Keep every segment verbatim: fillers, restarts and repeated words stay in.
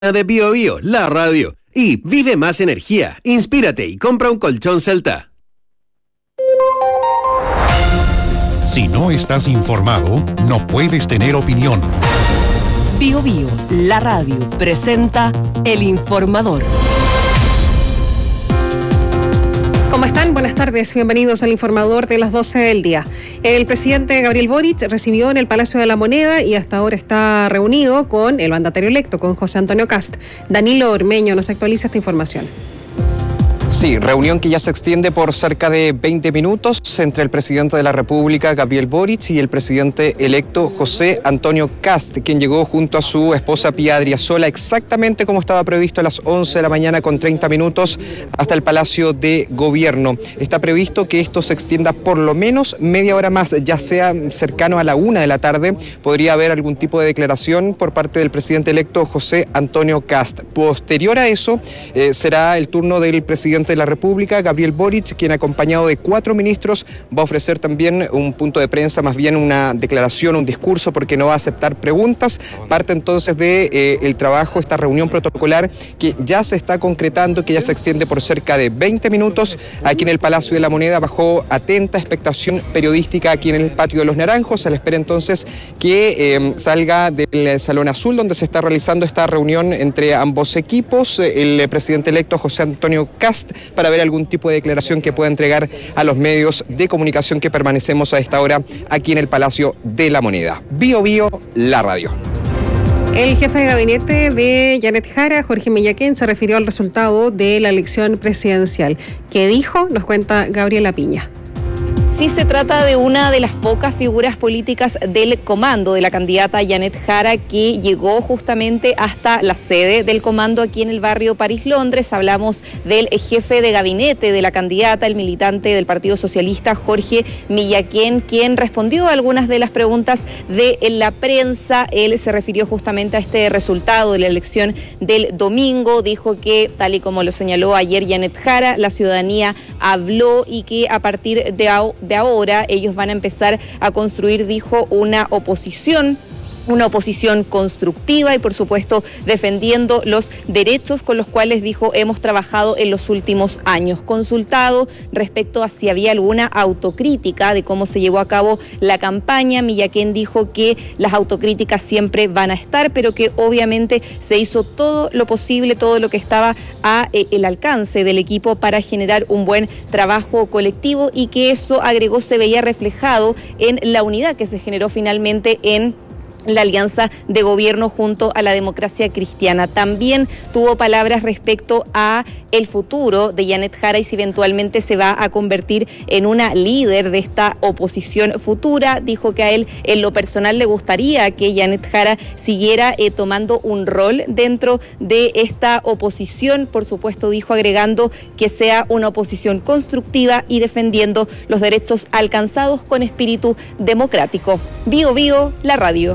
de Bio Bio, la radio. Y vive más energía, inspírate y compra un colchón Celta. Si no estás informado, no puedes tener opinión. Bio Bio, la radio, presenta El Informador. ¿Cómo están? Buenas tardes, bienvenidos al Informador de las doce del día. El presidente Gabriel Boric recibió en el Palacio de la Moneda y hasta ahora está reunido con el mandatario electo, con José Antonio Kast. Danilo Ormeño nos actualiza esta información. Sí, reunión que ya se extiende por cerca de veinte minutos entre el presidente de la República, Gabriel Boric, y el presidente electo, José Antonio Kast, quien llegó junto a su esposa Pía Adriasola exactamente como estaba previsto a las once de la mañana con treinta minutos hasta el Palacio de Gobierno. Está previsto que esto se extienda por lo menos media hora más, ya sea cercano a la una de la tarde. Podría haber algún tipo de declaración por parte del presidente electo, José Antonio Kast. Posterior a eso, eh, será el turno del presidente de la República, Gabriel Boric, quien acompañado de cuatro ministros va a ofrecer también un punto de prensa, más bien una declaración, un discurso, porque no va a aceptar preguntas. Parte entonces de eh, el trabajo, esta reunión protocolar que ya se está concretando, que ya se extiende por cerca de veinte minutos aquí en el Palacio de la Moneda, bajo atenta expectación periodística aquí en el Patio de los Naranjos. Se le espera entonces que eh, salga del Salón Azul, donde se está realizando esta reunión entre ambos equipos, el presidente electo José Antonio Kast, para ver algún tipo de declaración que pueda entregar a los medios de comunicación que permanecemos a esta hora aquí en el Palacio de la Moneda. Bio Bio, la radio. El jefe de gabinete de Janet Jara, Jorge Millaquén, se refirió al resultado de la elección presidencial. ¿Qué dijo? Nos cuenta Gabriela Piña. Sí, se trata de una de las pocas figuras políticas del comando de la candidata Janet Jara, que llegó justamente hasta la sede del comando aquí en el barrio París, Londres. Hablamos del jefe de gabinete de la candidata, el militante del Partido Socialista, Jorge Millaquén, quien respondió a algunas de las preguntas de la prensa. Él se refirió justamente a este resultado de la elección del domingo. Dijo que, tal y como lo señaló ayer Janet Jara, la ciudadanía habló y que a partir de ahora de ahora ellos van a empezar a construir, dijo, una oposición, una oposición constructiva y, por supuesto, defendiendo los derechos con los cuales, dijo, hemos trabajado en los últimos años. Consultado respecto a si había alguna autocrítica de cómo se llevó a cabo la campaña, Millaquén dijo que las autocríticas siempre van a estar, pero que obviamente se hizo todo lo posible, todo lo que estaba a eh, el alcance del equipo para generar un buen trabajo colectivo, y que eso, agregó, se veía reflejado en la unidad que se generó finalmente en la alianza de gobierno junto a la Democracia Cristiana. También tuvo palabras respecto a el futuro de Janet Jara y si eventualmente se va a convertir en una líder de esta oposición futura. Dijo que a él, en lo personal, le gustaría que Janet Jara siguiera eh, tomando un rol dentro de esta oposición. Por supuesto, dijo, agregando que sea una oposición constructiva y defendiendo los derechos alcanzados con espíritu democrático. Bio Bio, la radio.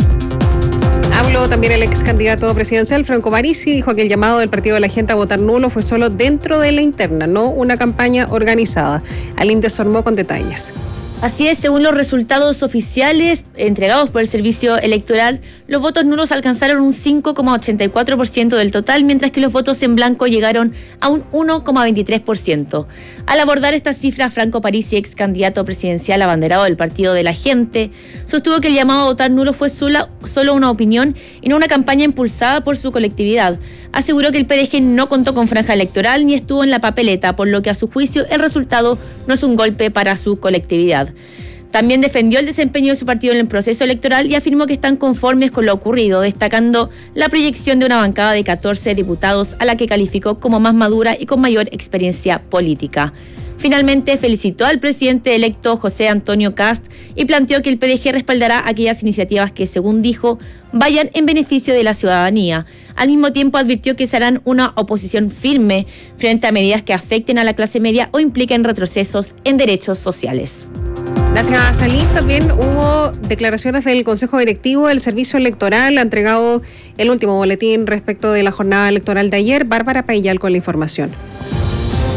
Habló también el ex candidato presidencial, Franco Parisi. Dijo que el llamado del Partido de la Gente a votar nulo fue solo dentro de la interna, no una campaña organizada. Aline Desormeaux con detalles. Así es, según los resultados oficiales entregados por el Servicio Electoral, los votos nulos alcanzaron un cinco coma ochenta y cuatro por ciento del total, mientras que los votos en blanco llegaron a un uno coma veintitrés por ciento. Al abordar esta cifra, Franco Parisi, ex candidato presidencial abanderado del Partido de la Gente, sostuvo que el llamado a votar nulo fue solo, solo una opinión y no una campaña impulsada por su colectividad. Aseguró que el P D G no contó con franja electoral ni estuvo en la papeleta, por lo que a su juicio el resultado no es un golpe para su colectividad. También defendió el desempeño de su partido en el proceso electoral y afirmó que están conformes con lo ocurrido, destacando la proyección de una bancada de catorce diputados a la que calificó como más madura y con mayor experiencia política. Finalmente, felicitó al presidente electo José Antonio Kast y planteó que el P D G respaldará aquellas iniciativas que, según dijo, vayan en beneficio de la ciudadanía. Al mismo tiempo, advirtió que serán una oposición firme frente a medidas que afecten a la clase media o impliquen retrocesos en derechos sociales. Gracias a Salín. También hubo declaraciones del Consejo Directivo del Servicio Electoral. Ha entregado el último boletín respecto de la jornada electoral de ayer. Bárbara Paillal con la información.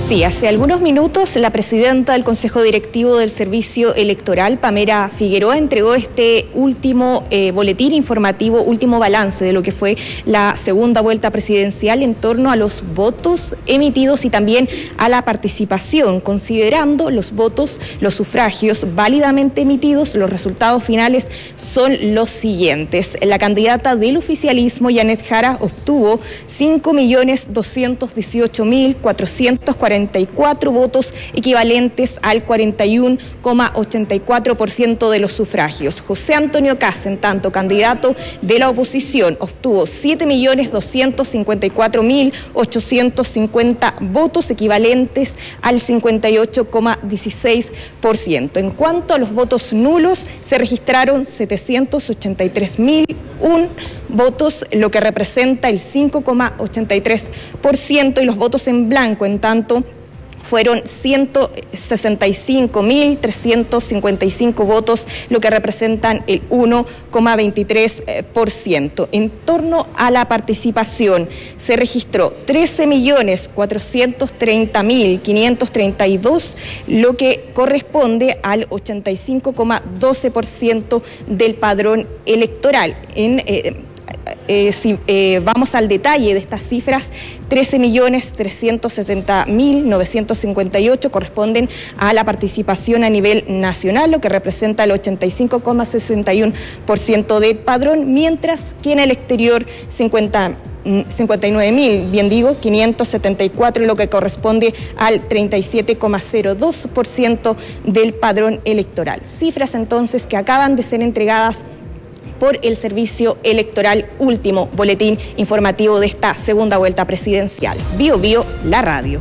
Sí, hace algunos minutos la presidenta del Consejo Directivo del Servicio Electoral, Pamela Figueroa, entregó este último eh, boletín informativo, último balance de lo que fue la segunda vuelta presidencial en torno a los votos emitidos y también a la participación, considerando los votos, los sufragios válidamente emitidos. Los resultados finales son los siguientes. La candidata del oficialismo, Janet Jara, obtuvo cinco millones doscientos dieciocho mil cuatrocientos cuarenta y cuatro votos, equivalentes al cuarenta y uno coma ochenta y cuatro por ciento de los sufragios. José Antonio Kast, en tanto candidato de la oposición, obtuvo siete millones doscientos cincuenta y cuatro mil ochocientos cincuenta votos, equivalentes al cincuenta y ocho coma dieciséis por ciento. En cuanto a los votos nulos, se registraron setecientos ochenta y tres mil uno votos, lo que representa el cinco coma ochenta y tres por ciento, y los votos en blanco, en tanto, fueron ciento sesenta y cinco mil trescientos cincuenta y cinco votos, lo que representan el uno coma veintitrés por ciento. En torno a la participación, se registró trece millones cuatrocientos treinta mil quinientos treinta y dos, lo que corresponde al ochenta y cinco coma doce por ciento del padrón electoral. En eh, Eh, si eh, vamos al detalle de estas cifras, trece millones trescientos setenta mil novecientos cincuenta y ocho corresponden a la participación a nivel nacional, lo que representa el ochenta y cinco coma sesenta y uno por ciento del padrón, mientras que en el exterior cincuenta cincuenta y nueve mil, bien digo, quinientos setenta y cuatro, lo que corresponde al treinta y siete coma cero dos por ciento del padrón electoral. Cifras entonces que acaban de ser entregadas por el Servicio Electoral, último boletín informativo de esta segunda vuelta presidencial. Bio Bio, la radio.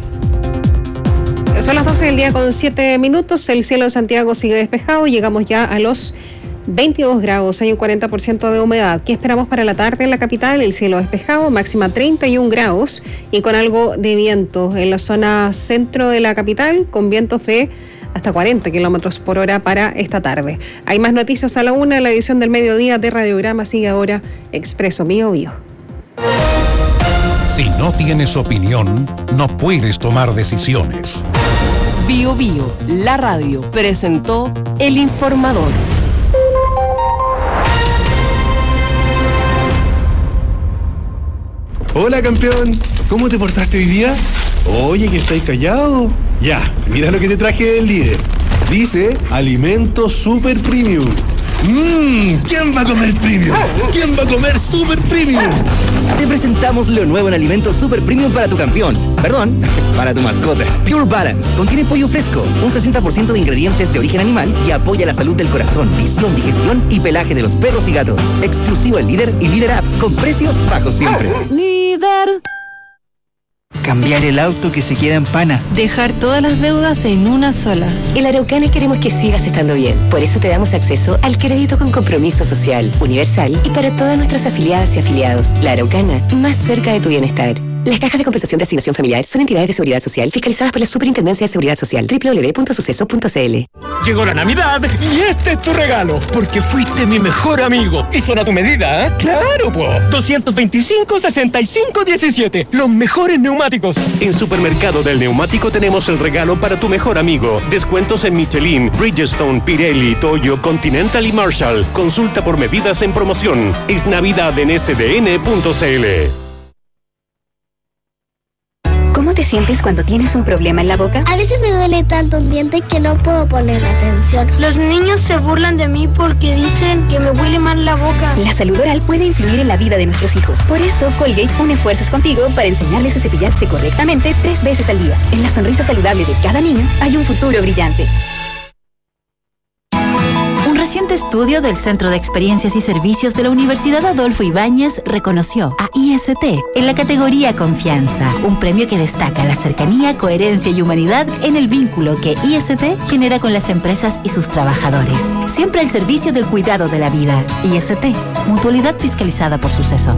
Son las doce del día con siete minutos, el cielo de Santiago sigue despejado, llegamos ya a los veintidós grados, hay un cuarenta por ciento de humedad. ¿Qué esperamos para la tarde en la capital? El cielo despejado, máxima treinta y un grados y con algo de viento en la zona centro de la capital, con vientos de hasta cuarenta kilómetros por hora para esta tarde. Hay más noticias a la una, la edición del mediodía de Radiograma sigue ahora Expreso Bio Bio. Si no tienes opinión, no puedes tomar decisiones. Bio Bio, la radio, presentó El Informador. Hola, campeón. ¿Cómo te portaste hoy día? Oye, que estáis callado. Ya, mira lo que te traje del líder. Dice Alimento Super Premium. Mmm, ¿quién va a comer premium? ¿Quién va a comer super premium? Te presentamos lo nuevo en Alimento Super Premium para tu campeón. Perdón, para tu mascota. Pure Balance. Contiene pollo fresco, un sesenta por ciento de ingredientes de origen animal y apoya la salud del corazón, visión, digestión y pelaje de los perros y gatos. Exclusivo en Líder y Líder App, con precios bajos siempre. Líder. Cambiar el auto que se queda en pana. Dejar todas las deudas en una sola. En la Araucana queremos que sigas estando bien. Por eso te damos acceso al crédito con compromiso social, universal y para todas nuestras afiliadas y afiliados. La Araucana, más cerca de tu bienestar. Las cajas de compensación de asignación familiar son entidades de seguridad social fiscalizadas por la Superintendencia de Seguridad Social. doble u doble u doble u punto suceso punto c l. Llegó la Navidad y este es tu regalo, porque fuiste mi mejor amigo. Y son a tu medida, ¿eh? ¡Claro, po! doscientos veinticinco, sesenta y cinco, diecisiete. Los mejores neumáticos. En Supermercado del Neumático tenemos el regalo para tu mejor amigo. Descuentos en Michelin, Bridgestone, Pirelli, Toyo, Continental y Marshall. Consulta por medidas en promoción. Es Navidad en s d n punto c l. ¿Cómo te sientes cuando tienes un problema en la boca? A veces me duele tanto un diente que no puedo poner atención. Los niños se burlan de mí porque dicen que me huele mal la boca. La salud oral puede influir en la vida de nuestros hijos. Por eso, Colgate une fuerzas contigo para enseñarles a cepillarse correctamente tres veces al día. En la sonrisa saludable de cada niño hay un futuro brillante. Un reciente estudio del Centro de Experiencias y Servicios de la Universidad Adolfo Ibáñez reconoció a I S T en la categoría Confianza, un premio que destaca la cercanía, coherencia y humanidad en el vínculo que I S T genera con las empresas y sus trabajadores. Siempre al servicio del cuidado de la vida. I S T, mutualidad fiscalizada por Suceso.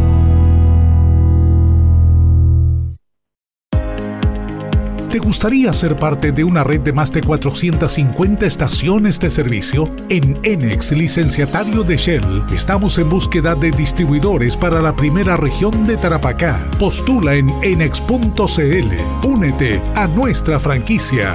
¿Te gustaría ser parte de una red de más de cuatrocientas cincuenta estaciones de servicio? En Enex, licenciatario de Shell, estamos en búsqueda de distribuidores para la primera región de Tarapacá. Postula en enex punto cl. Únete a nuestra franquicia.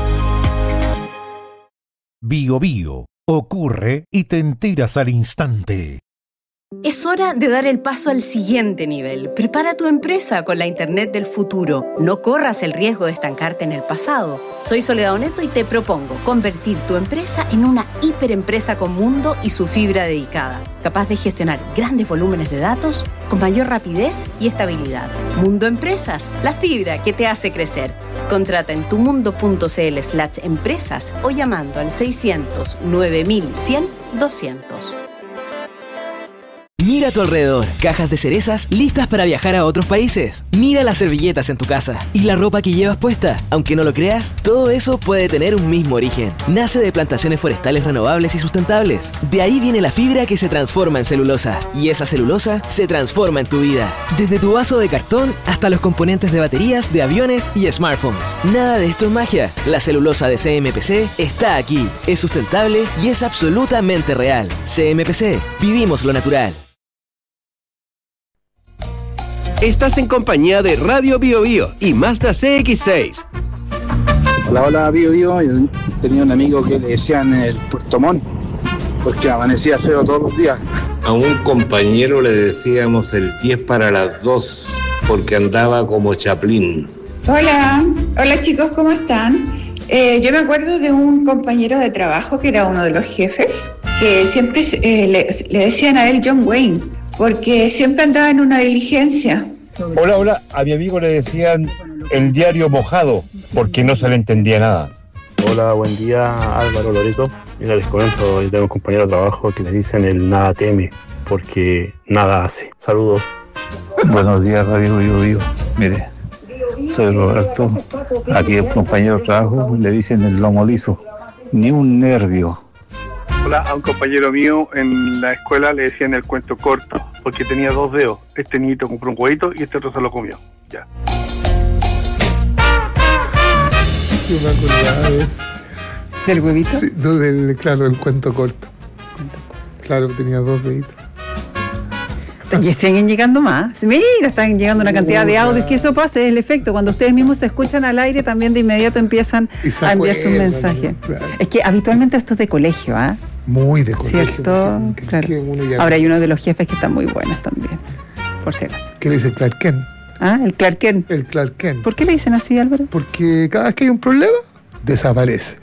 Bio Bio. Ocurre y te enteras al instante. Es hora de dar el paso al siguiente nivel. Prepara tu empresa con la Internet del futuro. No corras el riesgo de estancarte en el pasado. Soy Soledad Oneto y te propongo convertir tu empresa en una hiperempresa con mundo y su fibra dedicada, capaz de gestionar grandes volúmenes de datos con mayor rapidez y estabilidad. Mundo Empresas, la fibra que te hace crecer. Contrata en tumundo.cl slash empresas o llamando al seiscientos nueve mil cien doscientos. Mira a tu alrededor, cajas de cerezas listas para viajar a otros países. Mira las servilletas en tu casa y la ropa que llevas puesta. Aunque no lo creas, todo eso puede tener un mismo origen. Nace de plantaciones forestales renovables y sustentables. De ahí viene la fibra que se transforma en celulosa. Y esa celulosa se transforma en tu vida. Desde tu vaso de cartón hasta los componentes de baterías, de aviones y smartphones. Nada de esto es magia. La celulosa de C M P C está aquí. Es sustentable y es absolutamente real. C M P C. Vivimos lo natural. Estás en compañía de Radio Bio Bio y Mazda C X seis. Hola, hola, Bio Bio. Tenía un amigo que le decían el Puerto Montt porque amanecía feo todos los días. A un compañero le decíamos el diez para las dos porque andaba como Chaplin. Hola, hola chicos, ¿cómo están? Eh, yo me acuerdo de un compañero de trabajo que era uno de los jefes, que siempre eh, le, le decían a él John Wayne, porque siempre andaba en una diligencia. Hola, hola, a mi amigo le decían el diario mojado, porque no se le entendía nada. Hola, buen día, Álvaro Loreto. Mira, les comento, yo tengo un compañero de trabajo que le dicen el nada teme, porque nada hace. Saludos. Buenos días, Radio Bio Bio. Mire, soy Roberto. Aquí el compañero de trabajo le dicen el lomo liso. Ni un nervio. Hola, a un compañero mío en la escuela le decían el cuento corto, porque tenía dos dedos. Este niñito compró un huevito y este otro se lo comió. Ya. Yo me acordaba de eso. ¿Del huevito? Sí, no, del, claro, del cuento corto. Claro, tenía dos deditos. Y siguen llegando más. Mira, están llegando una cantidad de audios. Que eso pasa, es el efecto. Cuando ustedes mismos se escuchan al aire, también de inmediato empiezan a enviar sus mensajes. Claro. Es que habitualmente esto es de colegio, ¿ah? ¿eh? Muy de colegio. ¿Cierto? Son, que, claro. Que ahora hay uno de los jefes que están muy buenos también, por si acaso. ¿Qué le dice Clark Kent? ¿Ah? El Clark Kent. El Clark Kent. ¿Por qué le dicen así, Álvaro? Porque cada vez que hay un problema, desaparece.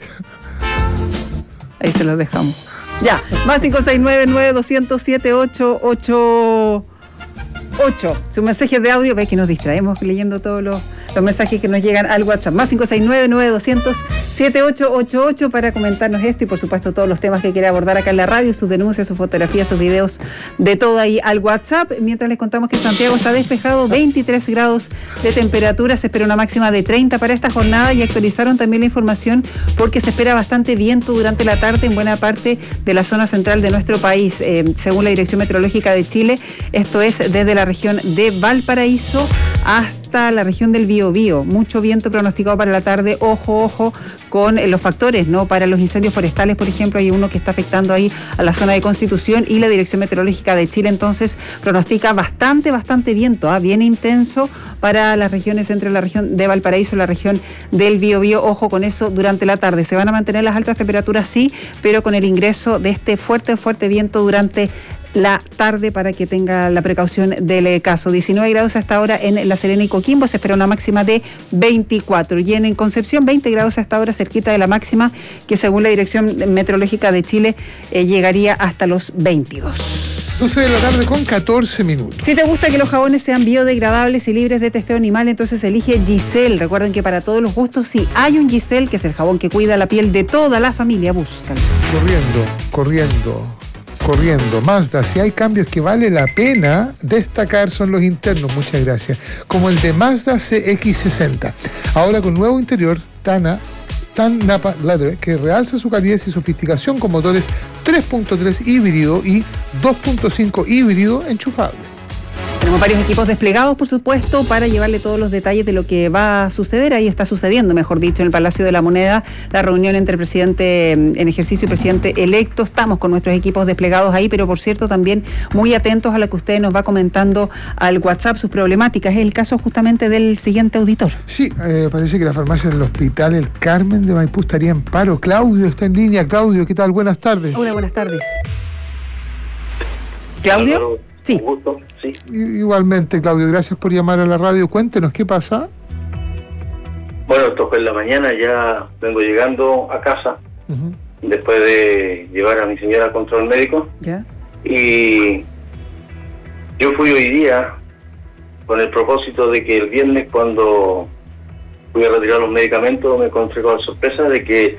Ahí se los dejamos. Ya, más cinco seis nueve, nueve dos cero cero, siete ocho ocho ocho. Su mensaje de audio, ve que nos distraemos leyendo todos los, los mensajes que nos llegan al WhatsApp. Más cinco seis nueve, nueve dos cero cero, siete ocho ocho ocho para comentarnos esto y por supuesto todos los temas que quiera abordar acá en la radio, sus denuncias, sus fotografías, sus videos, de todo ahí al WhatsApp. Mientras les contamos que Santiago está despejado, veintitrés grados de temperatura, se espera una máxima de treinta para esta jornada y actualizaron también la información porque se espera bastante viento durante la tarde en buena parte de la zona central de nuestro país. Eh, según la Dirección Meteorológica de Chile, esto es desde la región de Valparaíso hasta la región del Biobío. Mucho viento pronosticado para la tarde. Ojo, ojo con los factores, ¿no? Para los incendios forestales, por ejemplo, hay uno que está afectando ahí a la zona de Constitución y la Dirección Meteorológica de Chile entonces pronostica bastante, bastante viento, ¿eh? Bien intenso para las regiones entre la región de Valparaíso y la región del Biobío. Ojo con eso durante la tarde. Se van a mantener las altas temperaturas, sí, pero con el ingreso de este fuerte, fuerte viento durante la tarde para que tenga la precaución del caso. diecinueve grados hasta ahora en La Serena y Coquimbo, se espera una máxima de veinticuatro. Y en Concepción, veinte grados hasta ahora, cerquita de la máxima, que según la Dirección Meteorológica de Chile eh, llegaría hasta los veintidós. doce de la tarde con catorce minutos. Si te gusta que los jabones sean biodegradables y libres de testeo animal, entonces elige Giselle. Recuerden que para todos los gustos, sí, hay un Giselle, que es el jabón que cuida la piel de toda la familia. Búscalo. Corriendo, corriendo. Corriendo, Mazda, si hay cambios que vale la pena destacar son los internos, muchas gracias, como el de Mazda C X sesenta, ahora con nuevo interior Tana, Tan Napa Leather, que realza su calidez y sofisticación con motores tres punto tres híbrido y dos punto cinco híbrido enchufable. Tenemos varios equipos desplegados, por supuesto, para llevarle todos los detalles de lo que va a suceder. Ahí está sucediendo, mejor dicho, en el Palacio de la Moneda, la reunión entre el presidente en ejercicio y presidente electo. Estamos con nuestros equipos desplegados ahí, pero por cierto también muy atentos a lo que usted nos va comentando al WhatsApp, sus problemáticas. Es el caso justamente del siguiente auditor. Sí, eh, parece que la farmacia del Hospital El Carmen de Maipú estaría en paro. Claudio está en línea. Claudio, ¿qué tal? Buenas tardes. Hola, buenas tardes. ¿Claudio? Sí. Un gusto, sí. Igualmente, Claudio, gracias por llamar a la radio. Cuéntenos, ¿qué pasa? Bueno, esto fue en la mañana, ya vengo llegando a casa, uh-huh. después de llevar a mi señora al control médico. ¿Ya? Y yo fui hoy día con el propósito de que el viernes, cuando fui a retirar los medicamentos, me encontré con la sorpresa de que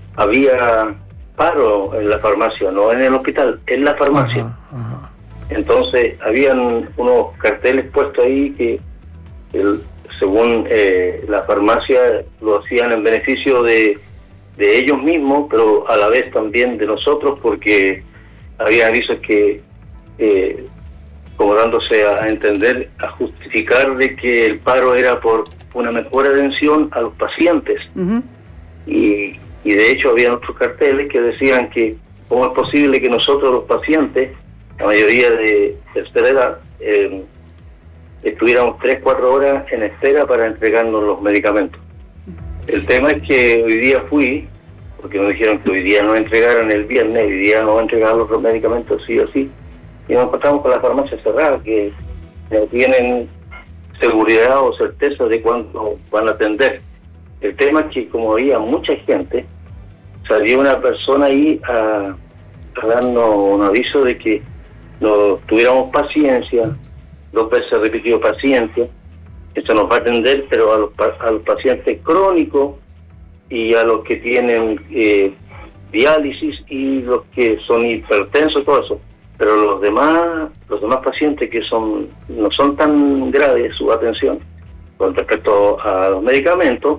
había paro en la farmacia, no en el hospital, en la farmacia. Ajá, ajá. Entonces, habían unos carteles puestos ahí que, el, según eh, la farmacia, lo hacían en beneficio de, de ellos mismos, pero a la vez también de nosotros, porque había avisos que, eh, como dándose a entender, a justificar de que el paro era por una mejor atención a los pacientes. Uh-huh. Y, y de hecho, había otros carteles que decían que cómo es posible que nosotros, los pacientes, la mayoría de tercera edad, eh, estuviéramos tres, cuatro horas en espera para entregarnos los medicamentos. El tema es que hoy día fui, porque me dijeron que hoy día no entregaran el viernes, hoy día no entregaran los medicamentos sí o sí, y nos encontramos con la farmacia cerrada, que no tienen seguridad o certeza de cuándo van a atender. El tema es que como había mucha gente, salió una persona ahí a, a darnos un aviso de que no tuviéramos paciencia, dos veces repitió paciencia, esto nos va a atender, pero a los, a los pacientes crónicos y a los que tienen eh, diálisis y los que son hipertensos, todo eso, pero los demás, los demás pacientes que son no son tan graves su atención con respecto a los medicamentos,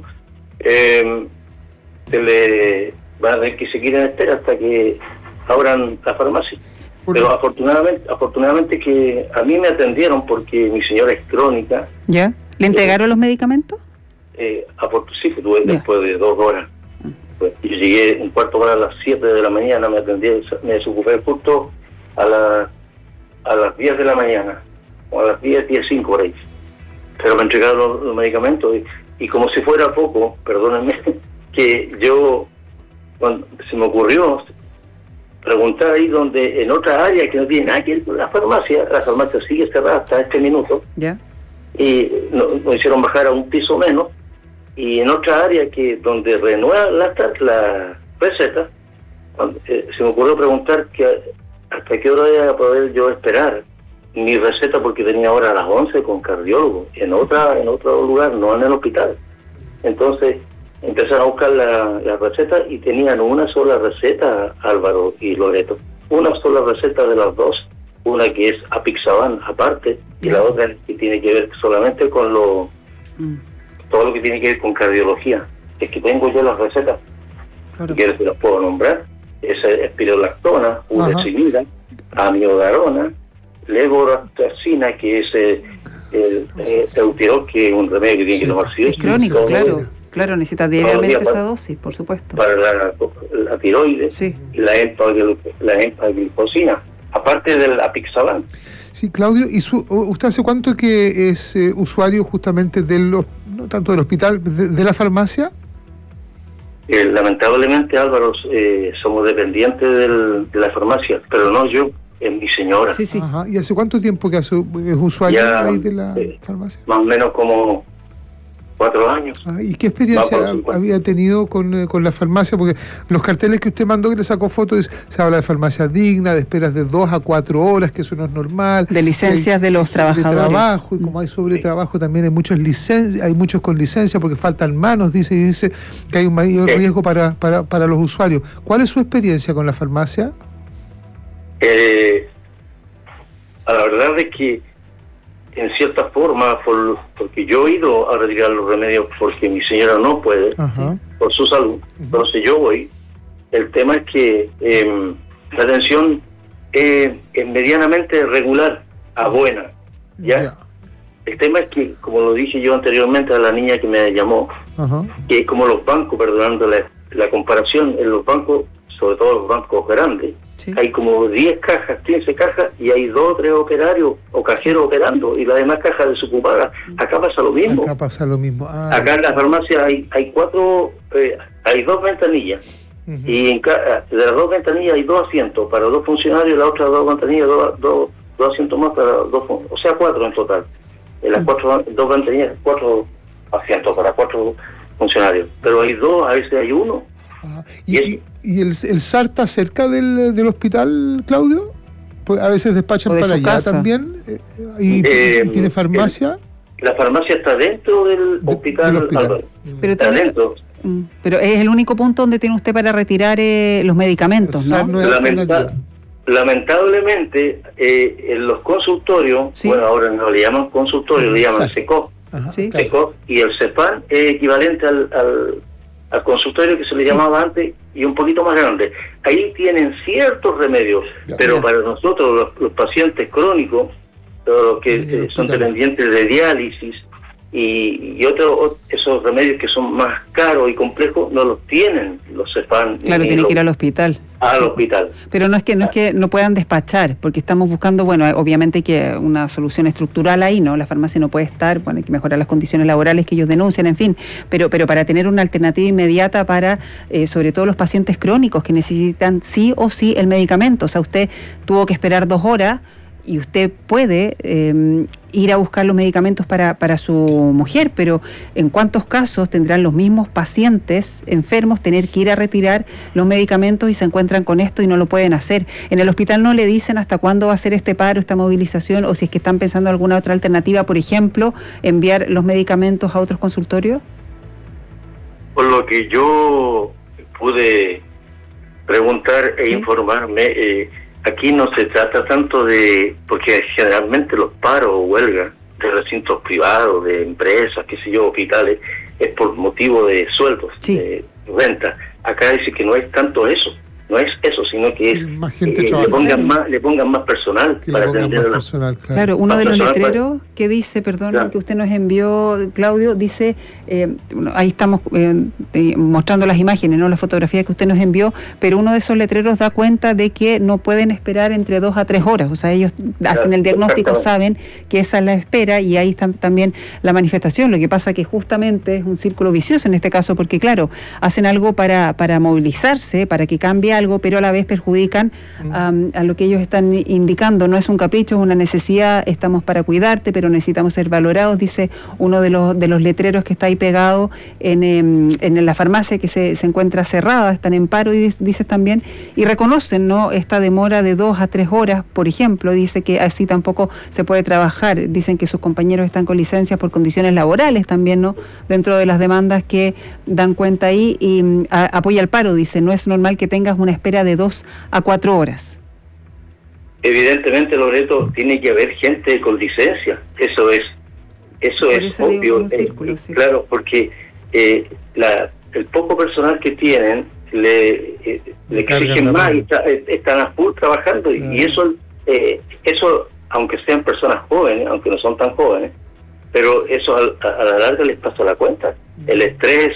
eh, se le van a tener que seguir en espera hasta que abran la farmacia. Pero afortunadamente, afortunadamente que a mí me atendieron porque mi señora es crónica. ¿Ya? ¿Le entregaron eh, los medicamentos? Eh, sí, tuve después de dos horas. Pues, yo llegué un cuarto hora a las siete de la mañana, me atendí, me desocupé justo a, la, a las diez de la mañana, o a las diez, diez, cinco por ahí. Pero me entregaron los, los medicamentos y, y como si fuera poco, perdónenme, que yo, cuando se me ocurrió preguntar ahí donde, en otra área que no tiene nada que ver con la farmacia, la farmacia sigue cerrada hasta este minuto, ¿ya? Y nos, nos hicieron bajar a un piso menos, y en otra área que donde renuevan la, la receta, cuando, eh, se me ocurrió preguntar que hasta qué hora iba a poder yo esperar mi receta, porque tenía ahora a las once con cardiólogo, en otra en otro lugar, no en el hospital. Entonces empezaron a buscar la, la receta y tenían una sola receta, Álvaro y Loreto. Una sola receta de las dos. Una que es Apixaban aparte y la otra que tiene que ver solamente con lo mm. todo lo que tiene que ver con cardiología. Es que tengo yo las recetas. Claro. Si quieres te las puedo nombrar. Es espirolactona, uracimida, amiodarona, levoractacina, que es eh, el eh, Eutirox, que es un remedio que tiene que tomar sí. Es crónico, claro. Claro, necesita diariamente esa dosis, por supuesto. Para la, la tiroides sí. y la, empaglifosina, la empaglifosina, aparte del Apixaban. Sí, Claudio, ¿y su, usted hace cuánto que es eh, usuario justamente del, no tanto del hospital, de, de la farmacia? Eh, lamentablemente, Álvaro, eh, somos dependientes del, de la farmacia, pero no yo, es mi señora. Sí, sí. Ajá. ¿Y hace cuánto tiempo que hace, es usuario ya, ahí de la eh, farmacia? Más o menos como cuatro años. Ah, ¿y qué experiencia había tenido con, con la farmacia? Porque los carteles que usted mandó, que le sacó fotos, se habla de farmacia digna, de esperas de dos a cuatro horas, que eso no es normal. De licencias hay, de los trabajadores. De trabajo, y como hay sobretrabajo, también hay muchos licencias, hay muchos con licencia porque faltan manos, dice, y dice que hay un mayor ¿Qué? riesgo para, para, para los usuarios. ¿Cuál es su experiencia con la farmacia? Eh, a la verdad es que en cierta forma, por, porque yo he ido a retirar los remedios porque mi señora no puede, Ajá. por su salud, uh-huh. entonces yo voy. El tema es que eh, la atención eh, es medianamente regular a buena. ¿ya? Ya. El tema es que, como lo dije yo anteriormente a la niña que me llamó, Ajá. que como los bancos, perdonando la, la comparación, en los bancos, sobre todo los bancos grandes, Sí. hay como diez cajas, quince cajas, y hay dos o tres operarios o cajeros operando, y las demás cajas desocupadas. Acá pasa lo mismo. Acá pasa lo mismo. Ah, Acá en la farmacia hay hay cuatro, eh, hay dos ventanillas, ujú. y en ca- de las dos ventanillas hay dos asientos para dos funcionarios, las otras dos ventanillas, dos, dos, dos asientos más para dos, fun- o sea, cuatro en total. En las cuatro, dos ventanillas, cuatro asientos para cuatro funcionarios. Pero hay dos, a veces hay uno. ¿Y, y, y el, el S A R está cerca del, del hospital, Claudio? Pues a veces despachan O de para su allá casa. también. eh, y, Eh, y tiene farmacia. La farmacia está dentro del hospital, del hospital. Álvaro. Pero Está también- dentro. Mm, Pero es el único punto donde tiene usted para retirar eh, los medicamentos, El S A R ¿no? no es Lamenta- alternativa. lamentablemente, eh, en los consultorios, Sí. bueno, ahora no le llaman consultorio, le llaman S A R. SECOP, Ajá, Sí. claro. SECOP, y el CEPAN es equivalente al, al, al consultorio que se le Sí. llamaba antes y un poquito más grande. Ahí tienen ciertos remedios, Ya. pero Ya. para nosotros, los, los pacientes crónicos, los que En el eh, son hospital. dependientes de diálisis y, y otros, esos remedios que son más caros y complejos, no los tienen los CEPAN. Claro, ni tiene los- que ir al hospital. al Sí. hospital. Pero no es que no es que no puedan despachar, porque estamos buscando, bueno, obviamente que una solución estructural ahí, ¿no? La farmacia no puede estar, bueno, hay que mejorar las condiciones laborales que ellos denuncian, en fin, pero pero para tener una alternativa inmediata para, eh, sobre todo los pacientes crónicos que necesitan sí o sí el medicamento. O sea, usted tuvo que esperar dos horas y usted puede eh, ir a buscar los medicamentos para, para su mujer, pero ¿en cuántos casos tendrán los mismos pacientes enfermos tener que ir a retirar los medicamentos y se encuentran con esto y no lo pueden hacer? En el hospital no le dicen hasta cuándo va a ser este paro, esta movilización, o si es que están pensando en alguna otra alternativa, por ejemplo, enviar los medicamentos a otros consultorios. Por lo que yo pude preguntar e Sí. informarme, eh, aquí no se trata tanto de, porque generalmente los paros o huelgas de recintos privados, de empresas, qué sé yo, hospitales, es por motivo de sueldos, Sí. de renta. Acá dice que no es tanto eso, no es eso, sino que es Más gente eh, le trabajando. pongan más, le pongan más personal Que le para pongan atender más a la personal, claro. Claro, uno Más de los personal para- letreros que dice, perdón, Claro. que usted nos envió, Claudio, dice, eh, bueno, ahí estamos eh, eh, mostrando las imágenes, no las fotografías que usted nos envió, pero uno de esos letreros da cuenta de que no pueden esperar entre dos a tres horas, o sea, ellos hacen el diagnóstico, saben que esa es la espera y ahí está también la manifestación. Lo que pasa que justamente es un círculo vicioso en este caso, porque claro, hacen algo para, para movilizarse, para que cambie algo, pero a la vez perjudican um, a lo que ellos están indicando. No es un capricho, es una necesidad, estamos para cuidarte, pero necesitamos ser valorados, dice uno de los de los letreros que está ahí pegado en, em, en la farmacia que se, se encuentra cerrada, están en paro y dis- dice también, y reconocen, ¿no?, esta demora de dos a tres horas, por ejemplo, dice que así tampoco se puede trabajar, dicen que sus compañeros están con licencias por condiciones laborales también, ¿no?, dentro de las demandas que dan cuenta ahí, y mm, a- apoya el paro, dice, no es normal que tengas una espera de dos a cuatro horas. Evidentemente, Loreto, tiene que haber gente con licencia. Eso es, eso Por es eso digo, obvio. un Eh, círculo, sí. Claro, porque eh, la, el poco personal que tienen le, eh, le Le cargan exigen la más mano. y está- eh, están a full trabajando y- y eso, eh, eso, aunque sean personas jóvenes, aunque no son tan jóvenes, pero eso al- a, a la larga les pasa la cuenta. El estrés,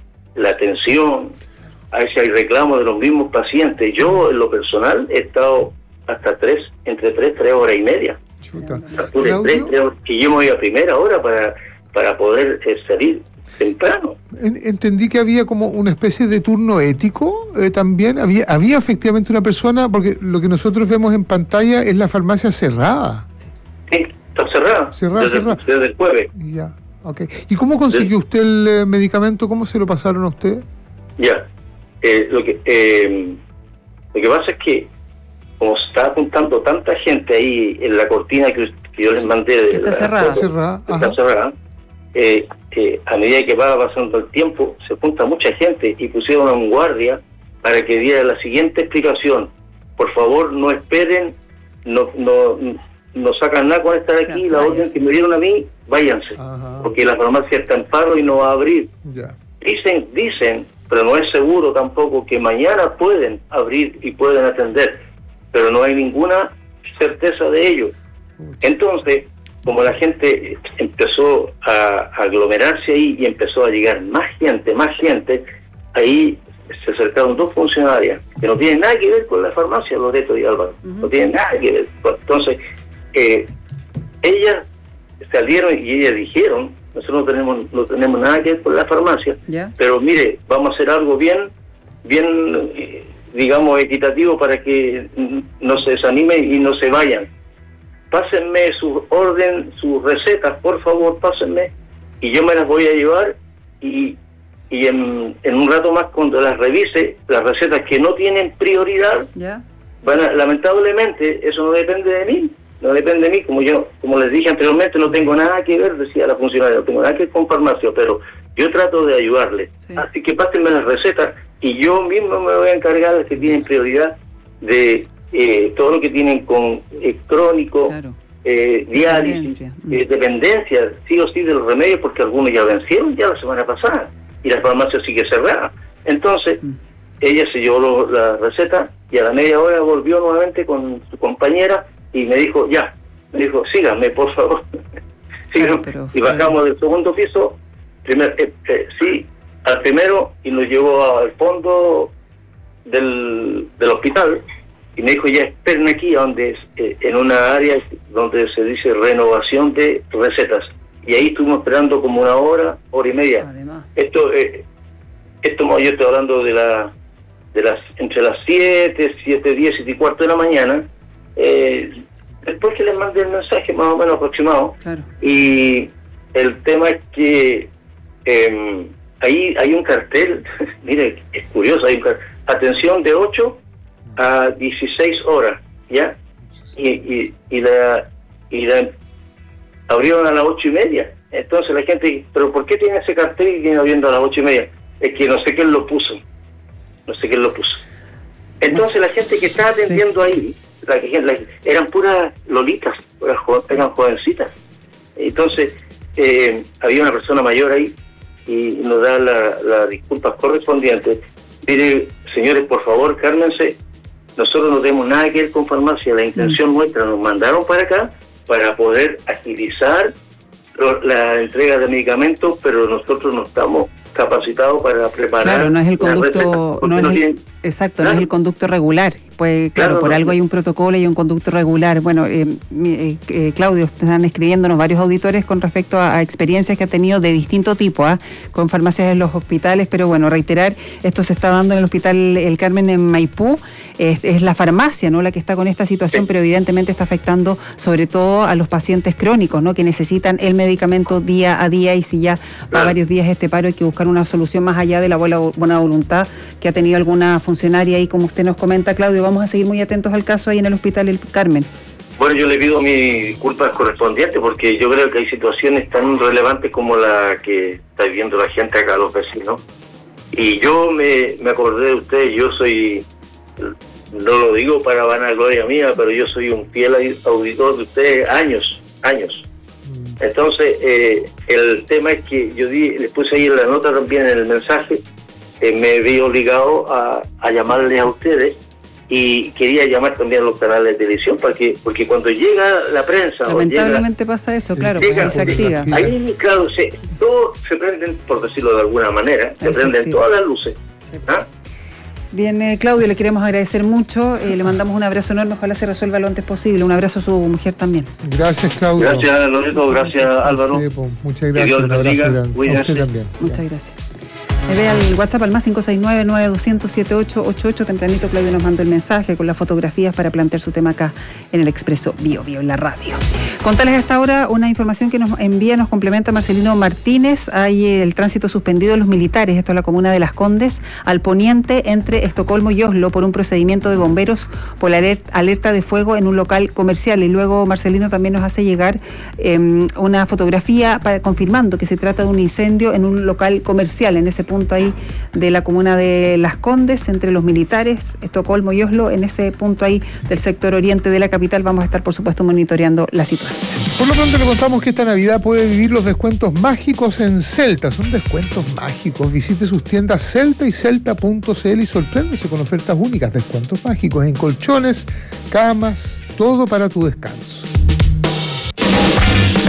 la tensión, a veces hay reclamos de los mismos pacientes. Yo, en lo personal, he estado hasta tres, entre tres, tres horas y media. Chuta. Factura Claudio, tres, tres horas, que yo me voy a primera hora para, para poder eh, salir temprano. en- entendí que había como una especie de turno ético eh, también. Había, había efectivamente una persona, porque lo que nosotros vemos en pantalla es la farmacia cerrada. Sí, está cerrada. Cerrada, desde, cerrada. desde el jueves. Ya, ok. ¿Y cómo consiguió usted el eh, medicamento? ¿Cómo se lo pasaron a usted? Ya. Eh, lo que eh, lo que pasa es que como se está apuntando tanta gente ahí en la cortina que, que yo les mandé de Que está la cerrada. foto, Cerrada, que está ajá. cerrada, eh, eh, a medida que va pasando el tiempo se junta mucha gente y pusieron a un guardia para que diera la siguiente explicación. Por favor, no esperen, no no no sacan nada con estar aquí, la orden que me dieron a mí, váyanse, Ajá. porque la farmacia está en paro y no va a abrir. Ya. Dicen, dicen, pero no es seguro tampoco que mañana pueden abrir y pueden atender, pero no hay ninguna certeza de ello. Entonces, como la gente empezó a, a aglomerarse ahí y empezó a llegar más gente, más gente, ahí se acercaron dos funcionarias que no tienen nada que ver con la farmacia, Loreto y Álvaro, uh-huh. no tienen nada que ver. Entonces, eh, ellas salieron y ellas dijeron, nosotros no tenemos no tenemos nada que ver con la farmacia, ¿ya? Pero mire, vamos a hacer algo bien, bien, eh, digamos, equitativo para que no se desanimen y no se vayan. Pásenme su orden, sus recetas, por favor, pásenme, y yo me las voy a llevar, y, y en, en un rato más, cuando las revise, las recetas que no tienen prioridad, ¿ya? Van a, lamentablemente, eso no depende de mí, no depende de mí, como yo, como les dije anteriormente, no tengo nada que ver, decía la funcionaria, no tengo nada que ver con farmacia, pero yo trato de ayudarle. Sí. Así que pásenme las recetas y yo mismo me voy a encargar de las que tienen prioridad, de eh, todo lo que tienen con eh, crónico, claro. eh, diálisis, dependencia. Eh, dependencia, sí o sí de los remedios, porque algunos ya vencieron ya la semana pasada y la farmacia sigue cerrada. Entonces, mm. ella se llevó lo, la receta y a la media hora volvió nuevamente con su compañera y me dijo, ya, me dijo, síganme, por favor. Síganme. Claro, y bajamos del segundo piso, primer, eh, eh, sí, al primero, y nos llevó al fondo del, del hospital, y me dijo, ya esperen aquí, donde eh, en una área donde se dice renovación de recetas. Y ahí estuvimos esperando como una hora, hora y media. Además. Esto, eh, esto yo estoy hablando de la de las entre las siete, siete, diez, siete y cuarto de la mañana, eh, después que les mandé el mensaje más o menos aproximado. Claro. Y el tema es que eh, ahí hay un cartel, mire, es curioso, hay un cartel, atención de ocho a dieciséis horas, ¿ya? Y, y, y la y la abrieron a las ocho y media. Entonces la gente, ¿pero por qué tiene ese cartel y viene abriendo a las ocho y media? Es que no sé quién lo puso. No sé quién lo puso. Entonces la gente que estaba atendiendo sí. ahí, la que, la, eran puras lolitas, puras, eran jovencitas. Entonces eh, había una persona mayor ahí y nos da las la disculpas correspondientes. Mire, señores, por favor, cálmense. Nosotros no tenemos nada que ver con farmacia. La intención mm. nuestra, nos mandaron para acá para poder agilizar la entrega de medicamentos, pero nosotros no estamos capacitados para preparar. Claro, no es el conducto, no es el, tienen, exacto, claro. no es el conducto regular. Pues claro, claro por no, algo hay un protocolo y un conducto regular. Bueno, eh, eh, eh, Claudio, están escribiéndonos varios auditores con respecto a, a experiencias que ha tenido de distinto tipo, ¿eh? con farmacias en los hospitales, pero bueno, reiterar, esto se está dando en el Hospital El Carmen en Maipú, es, es la farmacia, ¿no?, la que está con esta situación, sí. pero evidentemente está afectando sobre todo a los pacientes crónicos, ¿no?, que necesitan el medicamento día a día, y si ya claro. va varios días este paro, hay que buscar una solución más allá de la buena, buena voluntad que ha tenido alguna funcionaria, y como usted nos comenta, Claudio, vamos a seguir muy atentos al caso ahí en el Hospital El Carmen. Bueno, yo le pido mis disculpas correspondientes, porque yo creo que hay situaciones tan relevantes como la que está viviendo la gente acá, los vecinos. Y yo me, me acordé de usted, yo soy, no lo digo para vanagloria mía, pero yo soy un fiel auditor de ustedes años, años. Entonces, eh, el tema es que yo di, les puse ahí en la nota también en el mensaje, eh, me vi obligado a, a llamarles a ustedes, y quería llamar también a los canales de televisión, para que, porque cuando llega la prensa... Lamentablemente llega, pasa eso, claro, llega, pues se activa. Ahí, claro, se, todo se prenden, por decirlo de alguna manera, se prenden todas las luces. Sí. ¿Ah? Bien, eh, Claudio, le queremos agradecer mucho, eh, le mandamos un abrazo enorme, ojalá se resuelva lo antes posible, un abrazo a su mujer también. Gracias, Claudio. Gracias, Loreto, gracias, gracias Álvaro. Sí, pues, muchas gracias, un abrazo grande. A usted también. Muchas gracias. Me ve al WhatsApp al más cinco seis nueve, nueve dos cero cero, siete ocho ocho ocho. Tempranito Claudio nos mandó el mensaje con las fotografías para plantear su tema acá en el Expreso Bio Bio en la radio. Contarles hasta ahora una información que nos envía, nos complementa Marcelino Martínez. Hay el tránsito suspendido de los militares, esto es la comuna de Las Condes, al poniente entre Estocolmo y Oslo, por un procedimiento de bomberos por la alerta, alerta de fuego en un local comercial. Y luego Marcelino también nos hace llegar eh, una fotografía para, confirmando que se trata de un incendio en un local comercial, en ese punto ahí de la comuna de Las Condes, entre los militares, Estocolmo y Oslo, en ese punto ahí del sector oriente de la capital. Vamos a estar, por supuesto, monitoreando la situación. Por lo pronto le contamos que esta Navidad puede vivir los descuentos mágicos en Celta. Son descuentos mágicos. Visite sus tiendas Celta y Celta punto c l y sorpréndese con ofertas únicas, descuentos mágicos en colchones, camas, todo para tu descanso.